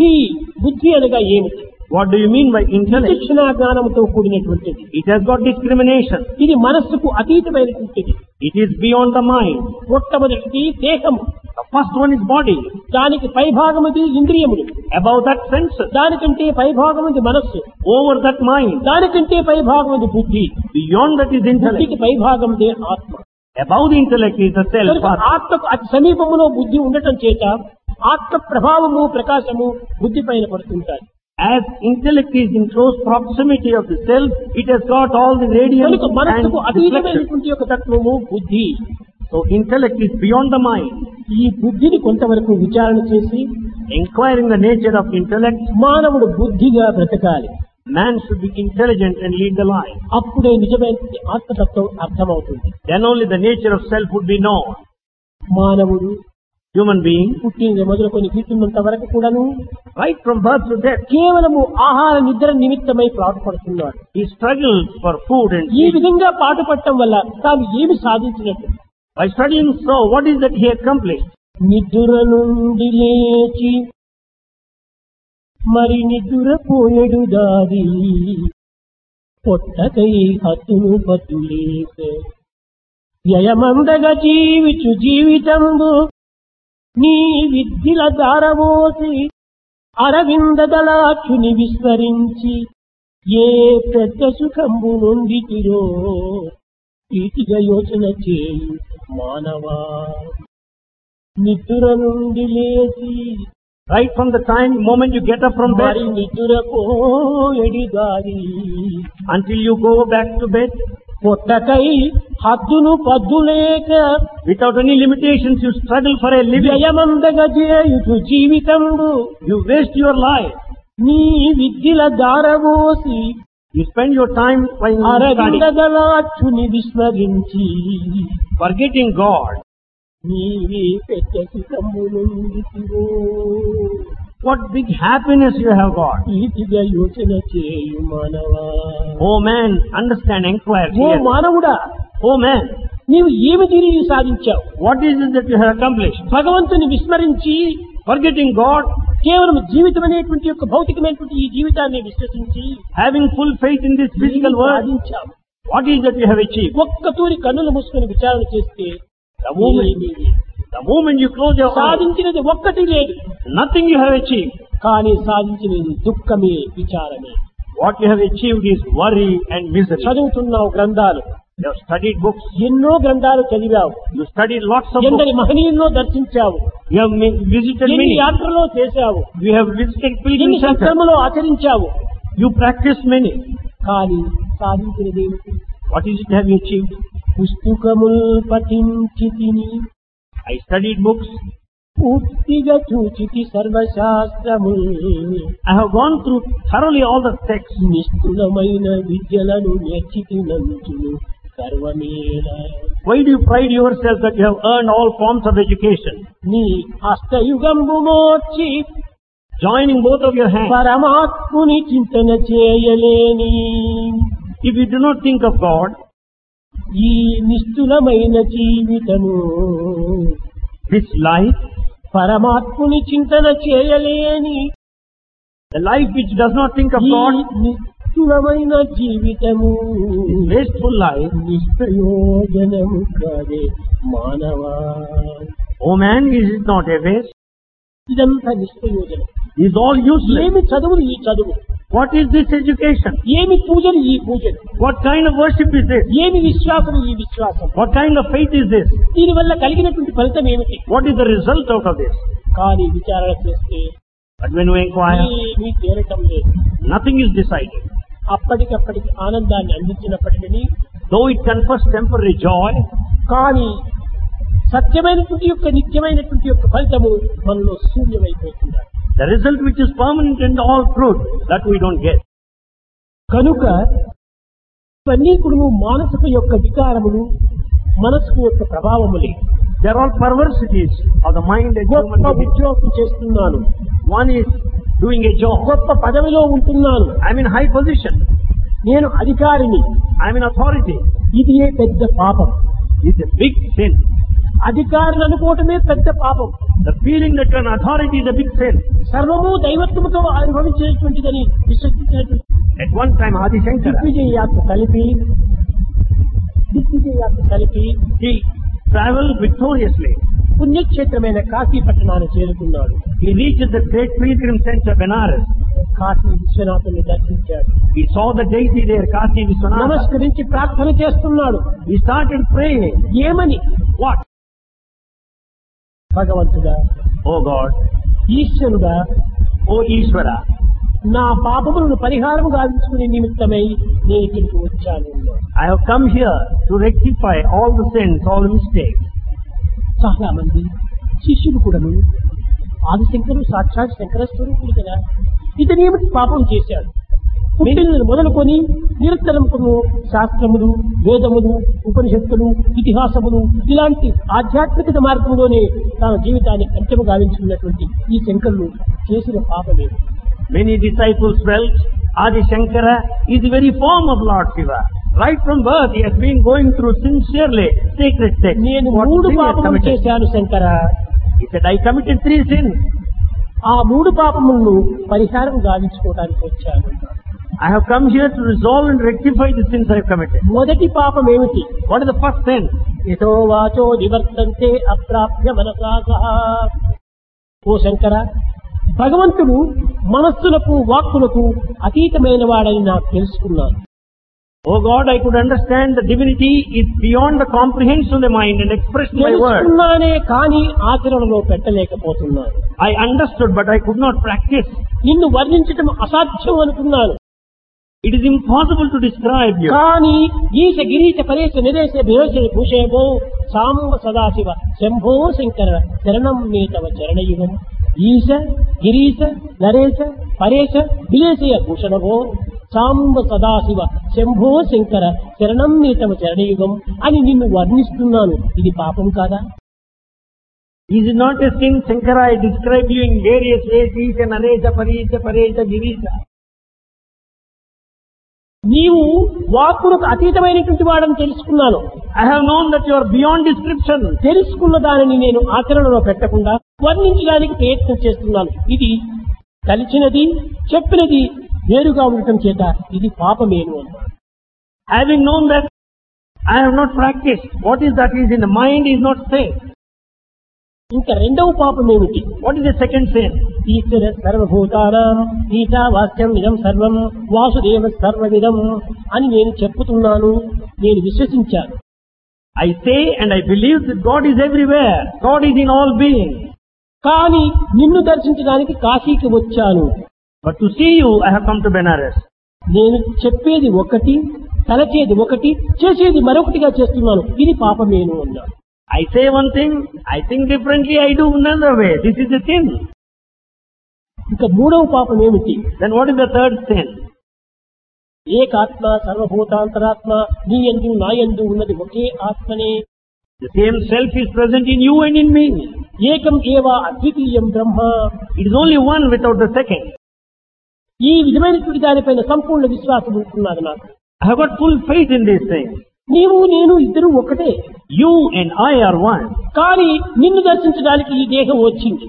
బుద్ధి అనగా ఏమిటి? What do you mean by intellect? శిక్షణ జ్ఞానంతో కూడినటువంటిది. It has got discrimination. ఇది మనస్సుకు అతీతమైనటువంటిది. It is beyond the mind. మొట్టమొదటిది దేహము, The first one is body. దానికి పైభాగముది ఇంద్రియములు, Above that senses. దానికంటే పైభాగముది మనస్సు, Over that mind. దానికంటే పైభాగముది బుద్ధి, Beyond that is intellect. బుద్ధికి పైభాగముదే ఆత్మ. Above the intellect is the self. కనుక ఆత్మకు అతి సమీపములో బుద్ధి ఉండటం చేత ఆత్మ ప్రభావము ప్రకాశము బుద్ధి పైన పడుతుంటాయి. As intellect is in close proximity of the self, it has got all the radiance కనుక and మనస్సుకు reflection. అతీతమైనటువంటి యొక్క తత్వము బుద్ధి. So intellect is beyond the mind. ఈ బుద్ధిని కొంతవరకు విచారణ చేసి Inquiring the nature of intellect, మానవుడు బుద్ధిగా బ్రతకాలి. man should be intelligent and lead the life. అప్పుడే నిజమైన ఆత్మతత్వం అర్థమవుతుంది. Then only the nature of self would be known. మానవుడు Human being, పుట్టిన మొదలుకొని గిట్టున్నంత వరకు కూడాను right from birth to death, కేవలము ఆహార నిద్ర నిమిత్తమై పాటుపడుతున్నాడు. he struggles for food and ఈ sleep. విధంగా పాటుపడటం వల్ల తాను ఏమి సాధించినట్టు? By studying so, what is that he accomplished? నిద్ర నుండి లేచి మరి నిద్రపోయేడు దాది పొట్టకై హత్తును పట్టులేక వ్యయమందగా జీవించు జీవితంబు నీ విద్యల దారవోసి అరవింద దళాక్షుని విస్మరించి ఏ పెద్ద సుఖంబు నొందితిరో వీటిగా యోచన చేయు మానవా. నిద్ర నుండి లేచి Right from the moment you get up from bed మరి నిద్రపోయేడి దారి until you go back to bed, పొట్టకై హద్దును పద్దులేక without any limitations, you struggle for a living. వ్యయమందగా చేయుచు జీవితంబు You waste your life. నీ విద్యల దారవోసి You spend your time while Aravinda studying, దళాక్షుని విస్మరించి forgetting God. నీవే పెద్ద సుఖము నొందితిరో What big happiness you have got. వీటిగా యోచన చేయు మానవా. Oh man, understand, inquire. Oh Here. మానవుడా, Oh man, నీవు ఏమి తిరిగి సాధించావు? what is it that you have accomplished? భగవంతుని విస్మరించి Forgetting God, కేవలం జీవితం అనేటువంటి యొక్క భౌతికమైనటువంటి ఈ జీవితాన్ని విశ్వసించి having full faith in this physical world, సాధించావు. what is that you have achieved? ఒక్క తూరి కన్నులు మూసుకొని విచారణ చేస్తే The moment you close your eyes, సాధించినది ఒక్కటి లేదు, nothing you have achieved. కానీ సాధించినది దుఃఖమే, విచారమే. What you have achieved is worry and misery. చదువుతున్నావు గ్రంథాలు, You have studied books. ఎన్నో గ్రంథాలు చదివావు, You studied lots of books. ఎందరి మహనీయుల్లో దర్శించావు, You have visited ఎన్ని many. యాత్రలో చేశావు, You have visited ఎన్ని pilgrim centers. సంక్రమలో ఆచరించావు, You practiced many. కానీ సాధించినది ఏమిటి? What is it have you achieved? పుస్తకముల్ పఠించి తిని I studied books. పూర్తిగా చూచితి సర్వశాస్త్రముల్ I have gone through thoroughly all the texts. నిష్ఠులమైన విద్యలను నేర్చితినంచును సర్వమేళ. Why do you pride yourself that you have earned all forms of education? నీ హస్తయుగంబు మోర్చి Joining both of your hands. పరమాత్ముని చింతన చేయలేని If you do not think of God, ఈ నిష్ఠులమైన జీవితము this life, పరమాత్ముని చింతన చేయలేని The life which does not think of ఈ God, నిష్ఠురమైన జీవితము is wasteful life. నిష్ప్రయోజనము కాదే మానవా. Oh man, is it not a waste? ఇదంతా నిష్ప్రయోజనం. It is all useless. ఏమి చదువులు ఈ చదువు, What is this education? ఏమి పూజలు ఈ పూజలు, What kind of worship is this? ఏమి విశ్వాసం ఈ విశ్వాసం, What kind of faith is this? దీనివల్ల కలిగినటువంటి ఫలితం ఏమిటి? What is the result out of this? కానీ విచారణ చేస్తే But when we inquire, ఏమీ తేలటం లేదు. nothing is decided. అప్పటికప్పటికి ఆనందాన్ని అందించినప్పటికీ Though it confers temporary joy, కానీ సత్యమైనటువంటి యొక్క నిత్యమైనటువంటి యొక్క ఫలితము మనలో శూన్యమైపోతుంది. the result which is permanent and all truth, that we don't get. కనుక ఇవన్నీ కూడా మానసిక యొక్క వికారములు, మనసుకు యొక్క ప్రభావములే. They are all perversities of the mind and human గొప్ప being. ఉద్యోగం చేస్తున్నాను, One is doing a job. గొప్ప పదవిలో ఉంటున్నాను, I'm in high position. నేను అధికారిని, I'm in authority. ఇది ఏ పెద్ద పాపం. It's a big sin. అధికారులు అనుకోవటమే పెద్ద పాపం. The feeling that an authority is a big sin. సర్వము దైవత్వముతో అనుభవించేటువంటిదని విశ్వసించినటువంటి At one time, Adi Shankara, దిగ్విజయ యాత్ర కలిపి he traveled victoriously. పుణ్యక్షేత్రమైన కాశీ పట్టణాన్ని చేరుకున్నాడు. He reached the great pilgrim center, Benares. Kashi విశ్వనాథుని దర్శించాడు. He saw the deity there, Kasi Vishwanatha. నమస్కరించి ప్రార్థన చేస్తున్నాడు. He started praying. ఏమని? What? భగవంతుడా, Oh God, ఈశ్వరుడా, oh Ishvara, నా పాపములను పరిహారము గావించుకునే నిమిత్తమై నేను ఇక్కడికి వచ్చాను. I have come here to rectify all the sins, all the mistakes. చాలా మంది శిష్యులు కూడాను ఆదిశంకరుడు సాక్షాత్ శంకర స్వరూపుడు కదా, ఇతనేమిటి పాపం చేశాడు? పుట్టిన మొదలుకొని నిరంతరం శాస్త్రములు, వేదములు, ఉపనిషత్తులు, ఇతిహాసములు ఇలాంటి ఆధ్యాత్మికత మార్గంలోనే తన జీవితాన్ని అంత్యము గావించుకున్నటువంటి ఈ శంకరులు చేసిన పాపమే. Many disciples felt Adi Shankara is the very form of Lord Shiva. Right from birth, he has been going through sincerely sacred texts. నేను What 3 sin he has పాపములు committed? చేశాను Shankara. He said, I committed 3 sins. ఆ 3 పాపములను పరిహారం గావించుకోవడానికి వచ్చాను. I have come here to resolve and rectify the sins I have committed. మొదటి పాపం ఏమిటి? What is the first sin? యతో వాచో నివర్తంతే అప్రాప్య మనసా సహా. ఓ శంకర, భగవంతుడు మనస్సులకు వాక్కులకు అతీతమైన వాడని నాకు తెలుసుకున్నాను. Oh God, I could understand the divinity is beyond the comprehension of the mind and expressed by words. తెలుసుకున్నానే కానీ ఆచరణలో పెట్టలేకపోతున్నాను. I understood, but I could not practice. నిన్ను వర్ణించటం అసాధ్యం అనుకున్నాను. It is impossible to describe you. కానీ ఈశ గిరీశ పరేశ నిరేశ విరోశ భూషేభో సాంబ సదాశివ శంభో శంకర శరణం మే తవ చరణయుగం. ఈశ గిరీశ నరేశ పరేశ విలేశయ భూషణభో సాంబ సదాశివ శంభో శంకర శరణం మే తవ చరణయుగం అని నిన్ను వర్ణిస్తున్నాను. ఇది పాపం కాదా? Is it not a sin, Shankara? I describe you in various ways, Isha, Naresha, Parisha, Paresha, Girisha. నీవు వాక్కులకు అతీతమైనటువంటి వాడని తెలుసుకున్నాను. I have known that you are beyond description. తెలుసుకున్న దానిని నేను ఆచరణలో పెట్టకుండా వర్ణించడానికి ప్రయత్నం చేస్తున్నాను. ఇది కలిసినది చెప్పినది వేరుగా ఉండటం చేత ఇది పాపమేను అన్నాడు. Having known that, I have not practiced. What is that is in the mind is not safe. ఇంకా రెండవ పాపం ఏమిటి? What is the second sin? ఈశ్వర సర్వభూతానాం ఈశావాస్యం ఇదం సర్వం వాసుదేవ సర్వవిదం అని నేను చెప్పుతున్నాను, నేను విశ్వసించాను. I say and I believe that God is everywhere. God is in all beings. కానీ నిన్ను దర్శించడానికి కాశీకి వచ్చాను. But to see you, I have come to Benares. నేను చెప్పేది ఒకటి, తలచేది ఒకటి, చేసేది మరొకటిగా చేస్తున్నాను. ఇది పాపమేను అన్నాడు. I say one thing, I think differently, I do another way. This is the sin. ఇంకా మూడవ పాపం ఏమిటి? Then what is the third sin? ఏకాత్మ సర్వభూతాంతరాత్మ నీ యందు నా యందు ఉన్నది ఒకే ఆత్మనే. The same self is present in you and in me. ఏకం ఏవ అద్వితీయం బ్రహ్మ. It is only one without the second. ఈ విధమైనటువంటి దానిపైన సంపూర్ణ విశ్వాసం ఉంటున్నది నాకు. I have got full faith in these things. నీవు నేను ఇద్దరు ఒకటే. You and I are one. కానీ నిన్ను దర్శించడానికి ఈ దేహం వచ్చింది.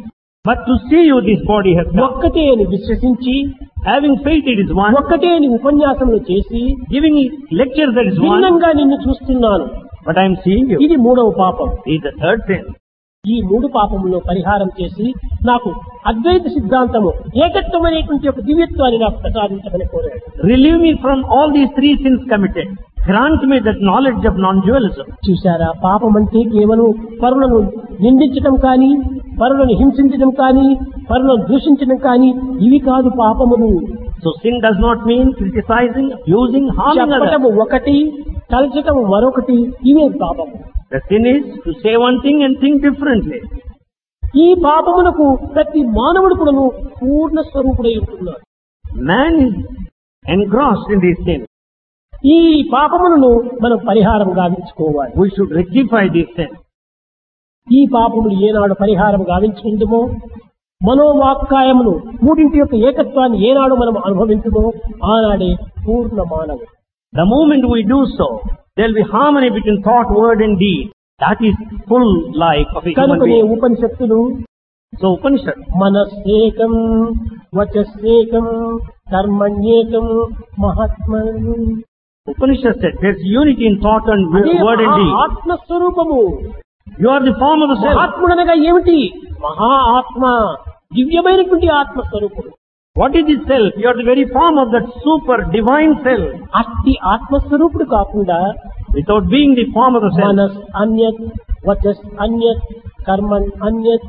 But to see you, this body has come. ఒక్కటే అని విశ్వసించి, Having faith, it is one. ఒక్కటే అని ఉపన్యాసములు చేసి, Giving lectures, that is one. భిన్నంగా నిన్ను చూస్తున్నాను. But I am seeing you. ఇది మూడవ పాపం. It is the third sin. ఈ మూడు పాపములను పరిహారం చేసి నాకు అద్వైత సిద్ధాంతము ఏకత్వం అనేటువంటి ఒక దివ్యత్వాన్ని నాకు ప్రసాదించమని కోరాడు. Relieve me from all these three sins committed. Grant me that knowledge of non-dualism. చూశారా, పాపం అంటే కేవలం పరులను నిందించడం కానీ, పరులను హింసించడం కానీ, పరులను దూషించడం కానీ ఇవి కాదు పాపములు. So sin does not mean criticizing, abusing, harming others. చెప్పటము ఒకటి, తలచటము మరొకటి, ఇవే పాపము. The sin is to say one thing and think differently. ఈ పాపమునకు ప్రతి మానవుడు కూడాను పూర్ణ స్వరూపుడై ఉంటున్నాడు. Man is engrossed in these sins. ఈ పాపములను మనం పరిహారం గావించుకోవాలి. We should rectify these sins. ఈ పాపములు ఏనాడు పరిహారం గావించుకుందుమో, మనోవాక్కాయమును మూడింటి యొక్క ఏకత్వాన్ని ఏనాడు మనం అనుభవించుమో ఆనాడే పూర్ణ మానవుడు. The moment we do so, there will be harmony between thought, word and deed. That is full life of a human కనుకనే being. ఉపనిషత్తులు So Upanishad, మనస్సేకం వచస్సేకం కర్మణ్యేకం మహాత్మన్. Upanishad said there's unity in thought and word and deed. ఆత్మస్వరూపము. You are the form of the self. ఆత్ముడనగా ఏమిటి? మహా ఆత్మ, దివ్యమైనటువంటి ఆత్మస్వరూపుడు. What is the self? You are the very form of that super divine self. అట్టి ఆత్మస్వరూపుడు కాకుండా Without being the form of the self, మనస్ అన్యత్, వచస్ అన్యత్, Karman అన్యత్,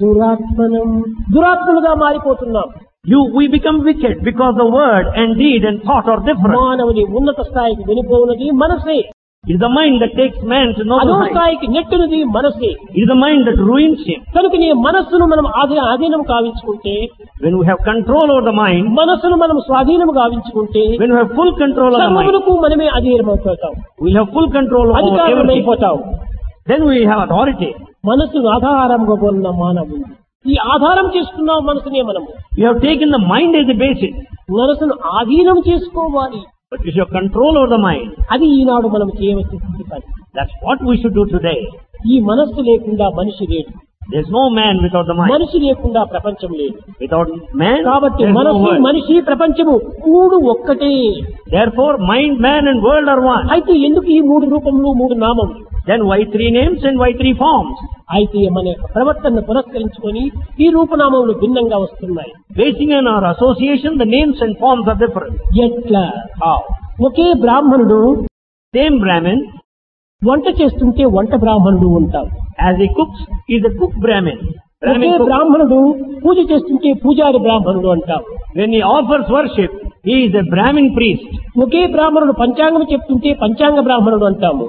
దురాత్మలుగా మారిపోతున్నాం. we become wicked because the word and deed and thought are different. మానవుని ఉన్నత స్థాయికి వెళ్ళిపోవున్నది మనసే. It is the mind that takes man to know అదో the mind. స్థాయికి నెట్టునది మనసే. It is the mind that ruins him. కనుక నీ మనస్సును మనం ఆధీనం కావించుకుంటే, When we have control over the mind, మనస్సును మనం స్వాధీనం గావించుకుంటే when we have full control over the mind, సర్వమునకు మనమే అధీనమైపోతాం, we'll have full control over everything. అధికారమైపోతాం. Then we have authority. మనస్సును ఆధారంగా కొన్న మానవుడు. ఈ ఆధారం చేసుకున్న మనసునే మనము. You have taken the mind as the basis, మనసును ఆధీనం చేసుకోవాలి. but you should have control over the mind. అది ఈనాడు మనం చేయవలసిన పని. That's what we should do today. ఈ మనస్సు లేకుండా మనిషి లేడు. There's no man without the mind. మనిషి లేకుండా ప్రపంచం లేదు. Without man, కాబట్టి there's no మనస్సు, world. మనిషి, ప్రపంచము మూడు ఒక్కటే. Therefore, mind, man and world are one. అయితే ఎందుకు ఈ మూడు రూపములు, మూడు నామములు? Then why three names and why three forms? అయితే మన యొక్క ప్రవర్తనను పురస్కరించుకొని ఈ రూపనామములు భిన్నంగా వస్తున్నాయి. Basing on our association, the names and forms are different. ఎట్లా? How? ఒకే బ్రాహ్మణుడు Same Brahmin, వంట చేస్తుంటే వంట బ్రాహ్మణుడు ఉంటాడు. as he cooks, is a cook Brahmin. Okay Brahmin cook. బ్రాహ్మణుడు పూజ చేస్తుంటే పూజారి బ్రాహ్మణుడు అంటాం. When he offers worship, he is a Brahmin priest. ఒకే బ్రాహ్మణుడు పంచాంగం చెప్తుంటే పంచాంగ బ్రాహ్మణుడు అంటాము.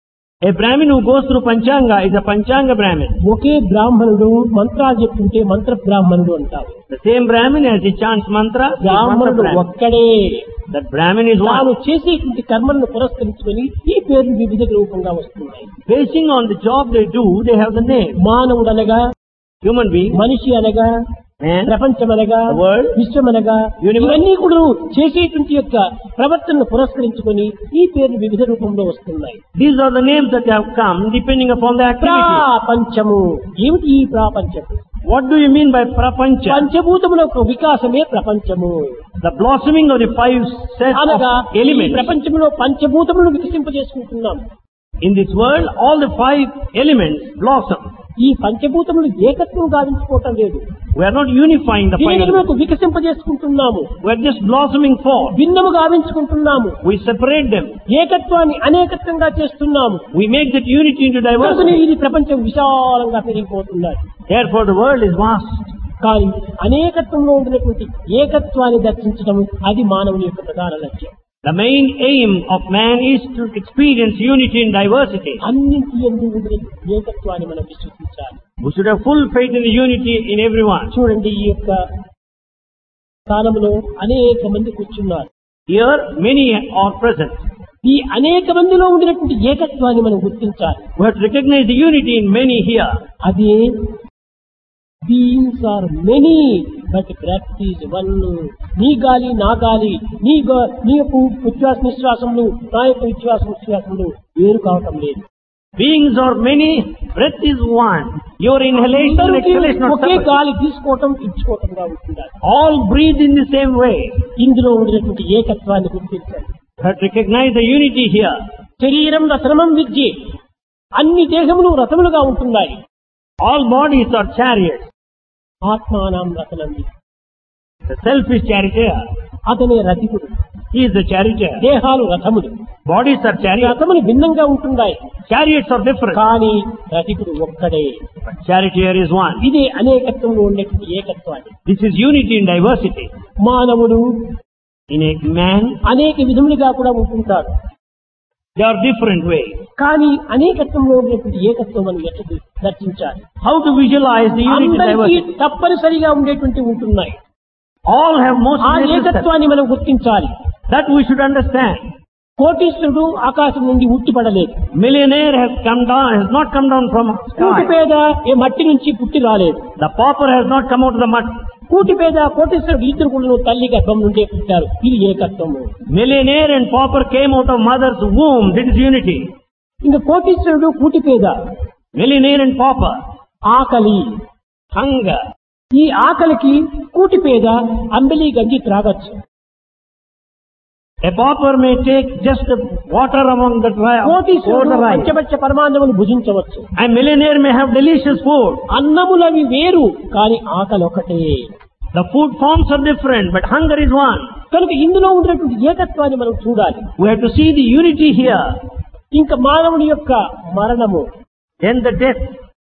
A Brahmin who goes through Panchanga is a Panchanga Brahmin. ఒకే బ్రాహ్మణుడు మంత్రాలు చెప్తుంటే మంత్ర బ్రాహ్మణుడు అంటాము. The same Brahmin, as he chants mantra, is mantra బ్రాహ్మణుడు Brahmin. ఒక్కడే. That Brahmin is తాను one. చేసేటువంటి కర్మలను పురస్కరించుకొని ఈ పేర్లు వివిధ రూపంగా వస్తున్నాయి. Basing on the job they do, they have the name. మానవుడు అనగా, Human being, మనిషి అనగా, man, ప్రపంచం అనగా, the world, విశ్వం అనగా, universe. ఇవన్నీ కూడా చేసేటువంటి యొక్క ప్రవర్తనను పురస్కరించుకొని ఈ పేర్లు వివిధ రూపంలో వస్తున్నాయి. these are the names that have come depending upon the activity. ప్రాపంచము. ఏమిటి ఈ ప్రాపంచము? What do you mean by prapancha? పంచభూతముల యొక్క వికాసమే ప్రపంచము. The blossoming of the five sets అనగా of ఈ elements. ప్రపంచంలో పంచభూతములను వికసింపజేసుకుంటున్నాం. In this world, all the five elements blossom. ఈ పంచభూతములు ఏకత్వం గావించుకోవటం లేదు. We are not unifying the five elements. దీనిని వికసింపజేసుకుంటున్నాము. We are just blossoming forth. భిన్నము గావించుకుంటున్నాము. We separate them. ఏకత్వాన్ని అనేకత్వంగా చేస్తున్నాము. We make that unity into కనుకనే diversity. ఇది ప్రపంచం విశాలంగా పెరిగిపోతున్నది. Therefore, the world is vast. కానీ అనేకత్వంలో ఉండినటువంటి ఏకత్వాన్ని దర్శించడం అది మానవుని యొక్క ప్రధాన లక్ష్యం. The main aim of man is to experience unity in diversity. అన్నింటి యందు ఉండే ఏకత్వాన్ని మనం విశ్వసించాలి. We should have full faith in the unity in everyone. చూడండి, ఈ యొక్క స్థానంలో అనేక మంది కూర్చున్నారు. Here, many are present. ఈ అనేక మందిలో ఉండినటువంటి ఏకత్వాన్ని మనం గుర్తించాలి. We have to recognize the unity in many here. అదే beings are many but breath is one. నీ గాలి నా గాలి, నీ యొక్క ఉచ్ఛ్వాస నిశ్వాసములు నా యొక్క ఉచ్ఛ్వాస నిశ్వాసములు వేరు కావటం లేదు. Beings are many, breath is one. Your inhalation and exhalation are okay separate. గాలి తీసుకోవటం ఇచ్చుకోవటంగా ఉంటుండాలి. All breathe in the same way. ఇందులో ఉండేటువంటి ఏకత్వాన్ని గుర్తించాలి. But recognize the unity here. శరీరం రథనం విద్యే, అన్ని దేహములు రథములుగా ఉంటున్నాయి. All bodies are chariots. ఆత్మానం రథనం విద్య, The self is charioteer. అతనే రథికుడు. He is the charioteer. దేహాలు రథములు, Bodies are chariots. రథములు భిన్నంగా ఉంటున్నాయి. Chariots are different. కానీ రథికుడు ఒక్కడే. But charioteer is one. ఇదే అనేకత్వంలో ఉండేటువంటి ఏకత్వాన్ని. This is unity in diversity. మానవుడు In a man, అనేక విధములుగా కూడా ఉంటుంటాడు. there are different ways. కానీ అనేకత్వంలో ఉండేటువంటి ఏకత్వం అని ఎట్లా దర్శించాలి? How to visualize the unity in అందరికీ diversity? తప్పనిసరిగా ఉండేటువంటి ఉంటున్నాయి. All have most ఆ necessary. ఏకత్వాన్ని మనం గుర్తించాలి. That we should understand. కోటీశ్వరుడు ఆకాశం నుండి ఉట్టిపడలేదు. Millionaire has not come down from Kooti sky. పేద ఏ మట్టి నుంచి పుట్టి రాలేదు. The pauper has not come out of the mud. కూటి పేద కోటీశ్వరుడు ఇద్దరు కూడా తల్లి గర్భం నుండే పుట్టారు. ఇది ఏకత్వము. Millionaire and pauper came out of mother's womb. This is unity. ఇంకా కోటీశ్వరుడు కూటి పేద, Millionaire and pauper, ఆకలి. hunger. ఈ ఆకలికి కూటి పేద అంబలి గంజి త్రాగొచ్చు. A pauper may take just the water among the కోటీశ్వరుడు rice. పంచపక్ష పరమాన్నములు భుజించవచ్చు. And millionaire may have delicious food. అన్నములవి వేరు, కానీ ఆకలి ఒకటే. The food forms are different, but hunger is one. కనుక ఇందులో ఉన్నటువంటి ఏకత్వాన్ని మనం చూడాలి. We have to see the unity here. ఇంకా మానవుని యొక్క మరణము, Then the death.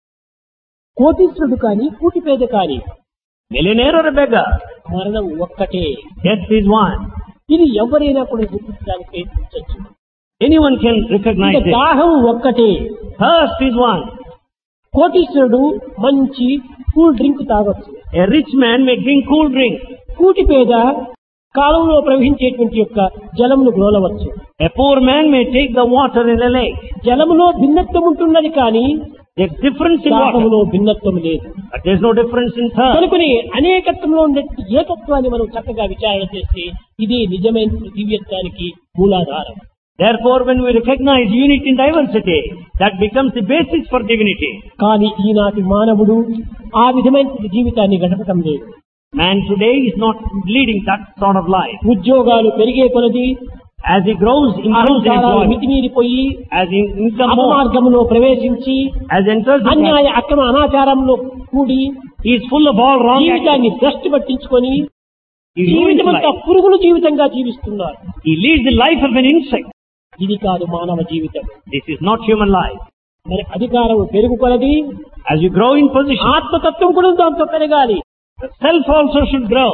కోటీశ్వరుడు కానీ కూటి పేద కానీ Millionaire or a beggar, మరణం ఒక్కటే. death is one. ఇది ఎవరైనా కూడా గుర్తించడానికి ప్రయత్నించవచ్చు. Anyone can recognize ఇంకా it. దాహం ఒక్కటే. Thirst is one. కోటీశ్వరుడు మంచి కూల్ డ్రింక్ తాగొచ్చు. A rich man may drink cool drink. కూటి పేద కాలంలో ప్రవహించేటువంటి యొక్క జలమును గ్రోలవచ్చు. A poor man may take the water in a lake. జలములో భిన్నత్వం ఉంటున్నది కానీ There's difference in water, దాహములో భిన్నత్వం లేదు. but there's no difference in thirst. కనుకని అనేకత్వంలో ఉండే ఏకత్వాన్ని మనం చక్కగా విచారణ చేస్తే ఇది నిజమైన దివ్యత్వానికి మూలాధారం. Therefore, when we recognize unity in diversity, that becomes the basis for divinity. కానీ ఈనాటి మానవుడు ఆ విధమైన జీవితాన్ని గడపటం లేదు. Man today is not leading that sort of life. ఉద్యోగాలు పెరిగే కొలది As he grows, improves in అహంకారాలు employment, మితిమీరిపోయి as he income more, అపమార్గంలో ప్రవేశించి as enters the అన్యాయ అక్రమ అనాచారంలో కూడి he is full of all wrong actions. జీవితాన్ని భ్రష్టు పట్టించుకొని He ruins జీవితమంతా life. పురుగుల జీవితంగా జీవిస్తున్నారు. He leads the life of an insect. ఇది కాదు మానవ జీవితం. This is not human life. మరి అధికారం పెరుగుకొలది As you grow in position, ఆత్మతత్వం కూడా దాంతో పెరగాలి. the self also should grow.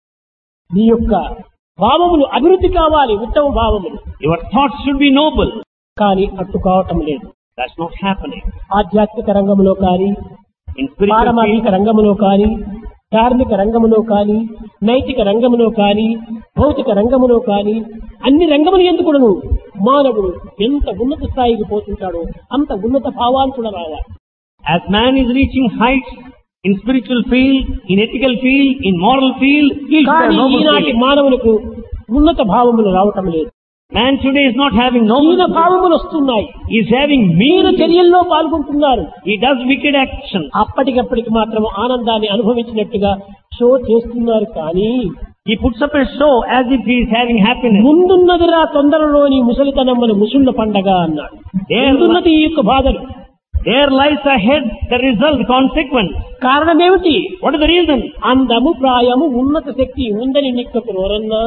నీ యొక్క భావములు అభివృద్ధి కావాలి, ఉత్తమ భావములు. Your thoughts should be noble. కానీ అట్టు కావటం లేదు. That's not happening. ఆధ్యాత్మిక రంగంలో కానీ, In spiritual పారమార్థిక field, రంగంలో కానీ, ధార్మిక రంగంలో కానీ, నైతిక రంగంలో కానీ, భౌతిక రంగంలో కానీ, అన్ని రంగములు ఎందుకును మానవుడు ఎంత ఉన్నత స్థాయికి పోతుంటాడో అంత ఉన్నత భావాలు కూడా రావాలి. as man is reaching heights in spiritual field, in ethical field, in moral field, he should have కానీ noble ఈనాటి feeling. మానవులకు ఉన్నత భావములు రావటం లేదు. Man today is not having హీన noble. భావములు వస్తున్నాయి. He is having Meena mean. చర్యల్లో పాల్గొంటున్నారు. He does wicked actions. అప్పటికప్పటికి మాత్రం ఆనందాన్ని అనుభవించినట్టుగా షో చేస్తున్నారు. కానీ He puts up a show as if he is having happiness. ముందున్నదిరా తొందరలోని ముసలితనమ్మని ముసుళ్ళ పండగ అన్నాడు. ముందున్నది ఈ యొక్క బాధలు. There lies ahead the result, consequence. కారణమేమిటి? What is the reason? అందము ప్రాయము ఉన్నత శక్తి ఉందని నిక్కకు రోరన్నా,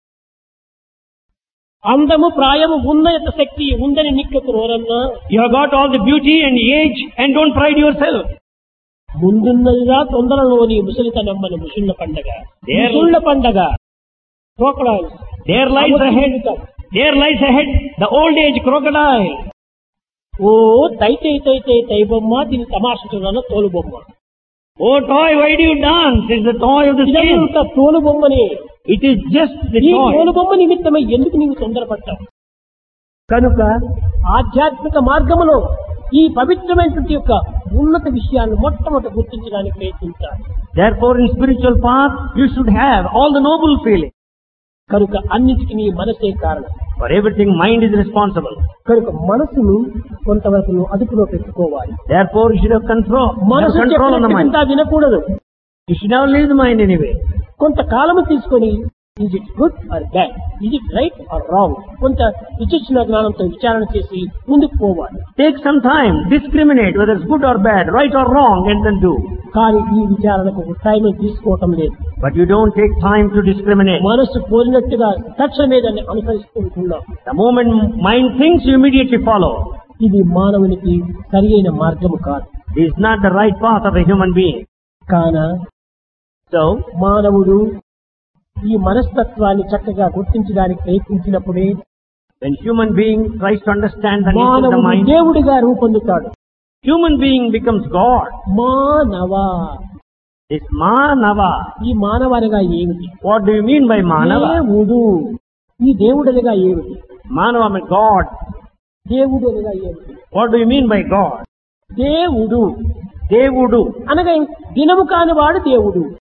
అందము ప్రాయము ఉన్నత శక్తి ఉందని నిక్కకు రోరన్నా, You have got all the beauty and age and don't pride yourself. ముందున్నదిరా తొందరలోని ముసలితనమ్మని ముసుళ్ళ పండగ. There- ముసుళ్ళ పండగ crocodiles. There lies ahead the old age crocodile. ఓ తైతే తైతే తై బొమ్మ దీని తమాషున్న తోలు బొమ్మ. Oh toy, why do you dance? It's the toy of the skin. ఇదంతా తోలు బొమ్మనే. It is just the ఈ toy. తోలు బొమ్మ నిమిత్తమై ఎందుకు నీవు తొందరపడ్డావు? కనుక ఆధ్యాత్మిక మార్గములో ఈ పవిత్రమైనటువంటి యొక్క ఉన్నత విషయాన్ని మొట్టమొదటి గుర్తించడానికి ప్రయత్నించాలి. Therefore, in spiritual path, you should have all the noble feelings. కనుక అన్నిటికీ నీ మనసే కారణం. For everything, mind is responsible. కనుక మనసును కొంతవరకు అదుపులో పెట్టుకోవాలి. Therefore, you should have control. మనసు Control on the mind. చెప్పినంత వినకూడదు. You should never leave the mind anyway. కొంతకాలము తీసుకొని is it good or bad, is it right or wrong, కొంత విచక్షణ జ్ఞానంతో విచారణ చేసి ముందుకు పోవాలి. Take some time, discriminate whether it's good or bad, right or wrong, and then do. కానీ ఈ విచారణకు టైం తీసుకోవటం లేదు. But you don't take time to discriminate. మనసు కోరినట్టుగా తక్షణమే దాన్ని అనుసరిస్తుంటున్నాం. The moment mind thinks, you immediately follow. ఇది మానవునికి సరి అయిన మార్గము కాదు. This is not the right path of a human being. కాన So, మానవుడు ఈ మనస్తత్వాన్ని చక్కగా గుర్తించడానికి ప్రయత్నించినప్పుడే when human being tries to understand the nature of the మానవుడు mind, దేవుడిగా రూపొందుతాడు. human being becomes God. మానవ, This Manava. ఈ మానవనగా ఏమిటి? What do you mean by Manava? దేవుడు. ఈ దేవుడనగా ఏమిటి? Manava means God. దేవుడు అనగా ఏమిటి? What do you mean by God? దేవుడు Devudu. అనగా దినము కానివాడు దేవుడు.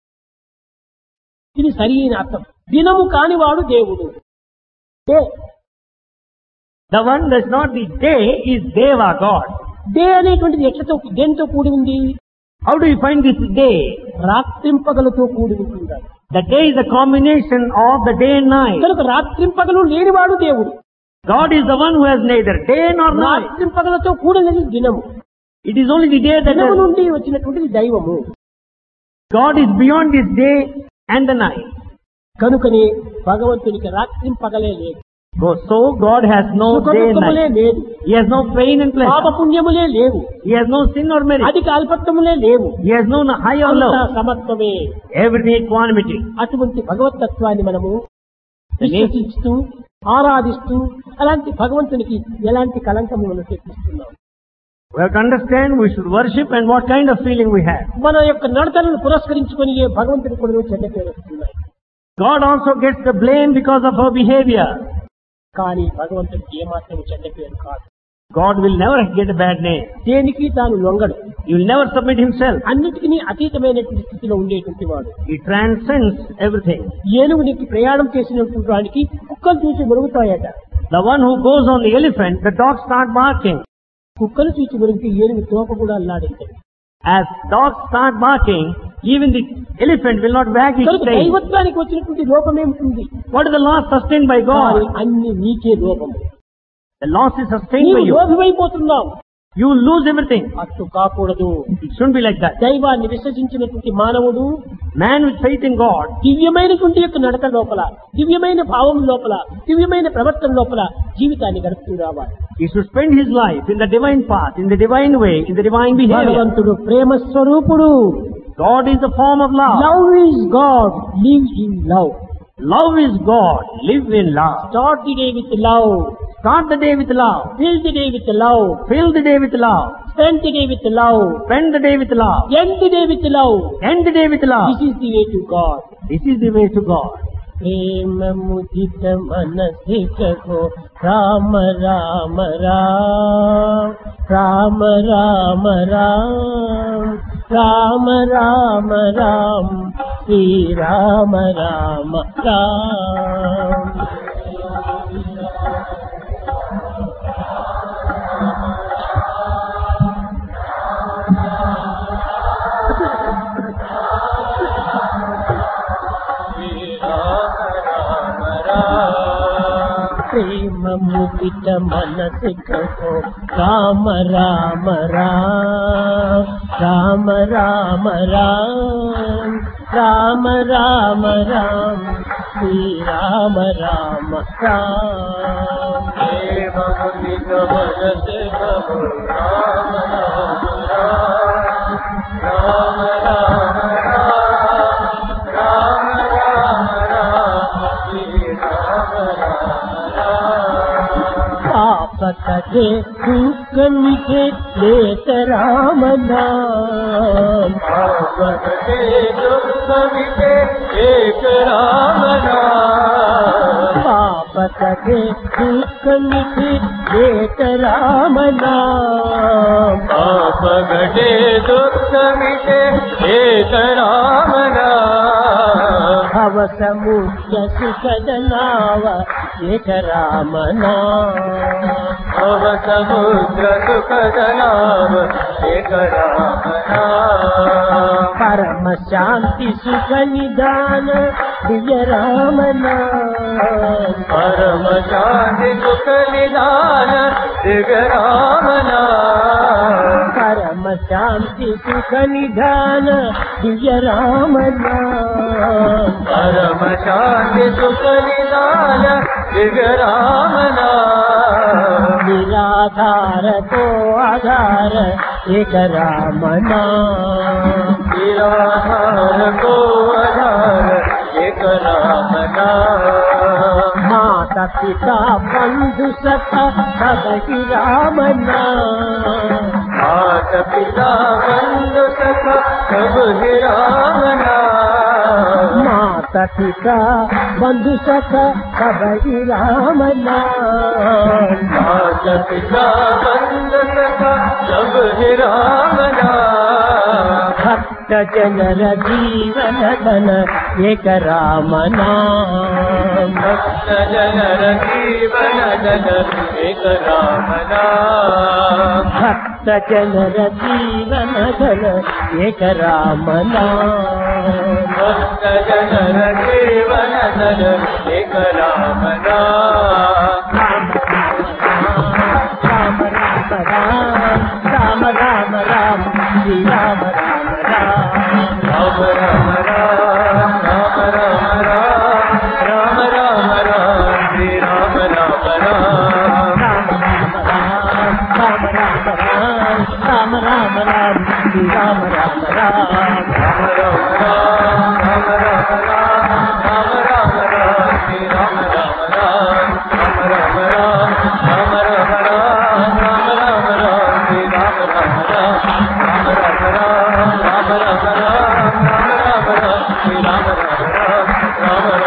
ఇది సరి అయిన అర్థం. దినము కానివాడు దేవుడు. The one that's not the day is Deva, God. Day అనేటువంటిది ఎట్లతో దేనితో కూడి ఉంది? How do you find this day? రాత్రింపగలతో కూడి ఉంటుంది. The day is a combination of the day and night. కనుక రాత్రింపగలు లేనివాడు దేవుడు. God is the one who has neither day nor night. రాత్రింపగలతో కూడినది దినము. It is only the day that దినము నుండి వచ్చినటువంటిది దైవము. God is beyond this day and the night. కనుకనే భగవంతునికి రాత్రింపగలే లేదు. So God has no day and సుఖదుఖములే night. లేదు. He has no pain and pleasure. పాపపుణ్యములే లేవు. He has no sin or merit. అధిక అల్పత్వములే లేవు. He has no high or low. అంతా సమత్వమే. Everything equanimity. అటువంటి భగవతత్వాన్ని మనము విశ్వసిస్తూ ఆరాధిస్తూ అలాంటి భగవంతునికి ఎలాంటి కలంకము మనం తెప్పిస్తున్నాం. We have to understand we should worship and what kind of feeling we have. మన యొక్క నడతలను పురస్కరించుకొని ఏ భగవంతుని కూడా చెడ్డ పేరు వస్తున్నాయి. God also gets the blame because of our behavior. కానీ భగవంతునికి ఏమాత్రం చెడ్డ పేరు కాదు. God will never get a bad name. దేనికి తాను లొంగడు. He will never submit himself. అన్నిటికీ అతీతమైనటువంటి స్థితిలో ఉండేటువంటి వాడు. He transcends everything. ఏనుగునికి ప్రయాణం చేసినటువంటి వాడికి కుక్కలు చూసి మురుగుతాయట. The one who goes on the elephant, the dogs start barking. కుక్కలు చూసి మురిగితే ఏనుగు తోక కూడా అల్లాడింది. As dogs start barking, even the elephant will not wag its tail. దైవత్వానికి వచ్చినటువంటి లోపం ఏమిటి? What is the loss sustained by God? అన్ని నీకే లోపము. The loss is sustained by నీవు you. లోపమైపోతున్నావు. You will lose everything. అట్టు కాకూడదు. It shouldn't be like that. దైవాన్ని విశ్వసించినటువంటి మానవుడు Man with faith in God, దివ్యమైనటువంటి యొక్క నడక లోపల, దివ్యమైన భావం లోపల, దివ్యమైన ప్రవర్తన లోపల జీవితాన్ని గడుపుతూ రావాలి. he should spend his life in the divine path, in the divine way, in the divine behavior. భగవంతుడు ప్రేమ స్వరూపుడు. God is the form of love. Love is God, live in love. Love is God. Live in love. Start the day with love. Start the day with love. Fill the day with love. Fill the day with love. Spend the day with love. Spend the day with love. End the day with love. End the day with love. This is the way to God. This is the way to God. ప్రేమ ముదిత మనసికో రామ రామ రామ రామ రామ రామ రామ రామ శ్రీ రామ రామ రామ. ప్రేమ ముదిత మనసికో రామ రామ రామ రామ రామ రామ రామ రామ శ్రీ రామ రామ రామ. ప్రేమ ముదిత మనసికో రామ రామ రామ రామ రామ రామ రామ శ్రీ రామ రామ. పాపకటే దుఃఖమిటే లేత రామ నామ. పాపకటే దుఃఖమిటే లేత రామ నామ. పాపకటే దుఃఖమిటే లేత రామ నామ. పాపకటే దుఃఖమిటే లేత రామ నామ. భవ సముద్ర సుఖద నావ ఏక రామ నామ భవ సముద్ర సుఖద నామ ఏక రామ నామ పరమ శాంతి సుఖ నిదాన దివ్య రామ నామ పరమ శాంతి సుఖ నిదాన దివ్య రామ నామ పరమ శాంతి సుఖ నిదాన దివ్య రామ నామ పరమ శాంతి సుఖ నిదాన దివ్య రామ నామ నిరాధార తో ఆధార ఏక రామ నామ నిరాధార కో ఆధార ఏక రామ నామ మాత పితా బంధు సఖా సబహి రామ నామ मात पिता बंधु सखा सब ही राम नाम माता पिता बंधु सखा सबहि राम नाम मात पिता बंधु सखा सब ही राम नाम भक्त जनर जीवन धन एक राम नाम भक्त जनर जीवन धन एक राम नाम भक्त जनर जीवन धन एक राम नाम भक्त जनर जीवन धन एक राम नाम राम राम राम राम राम राम श्री राम राम राम राम राम राम राम राम राम राम राम श्री राम राम राम राम राम राम राम राम श्री राम राम राम राम राम राम राम राम राम श्री राम राम राम राम राम राम राम राम राम राम राम श्री राम राम राम राम राम राम राम राम राम राम राम राम श्री राम राम राम राम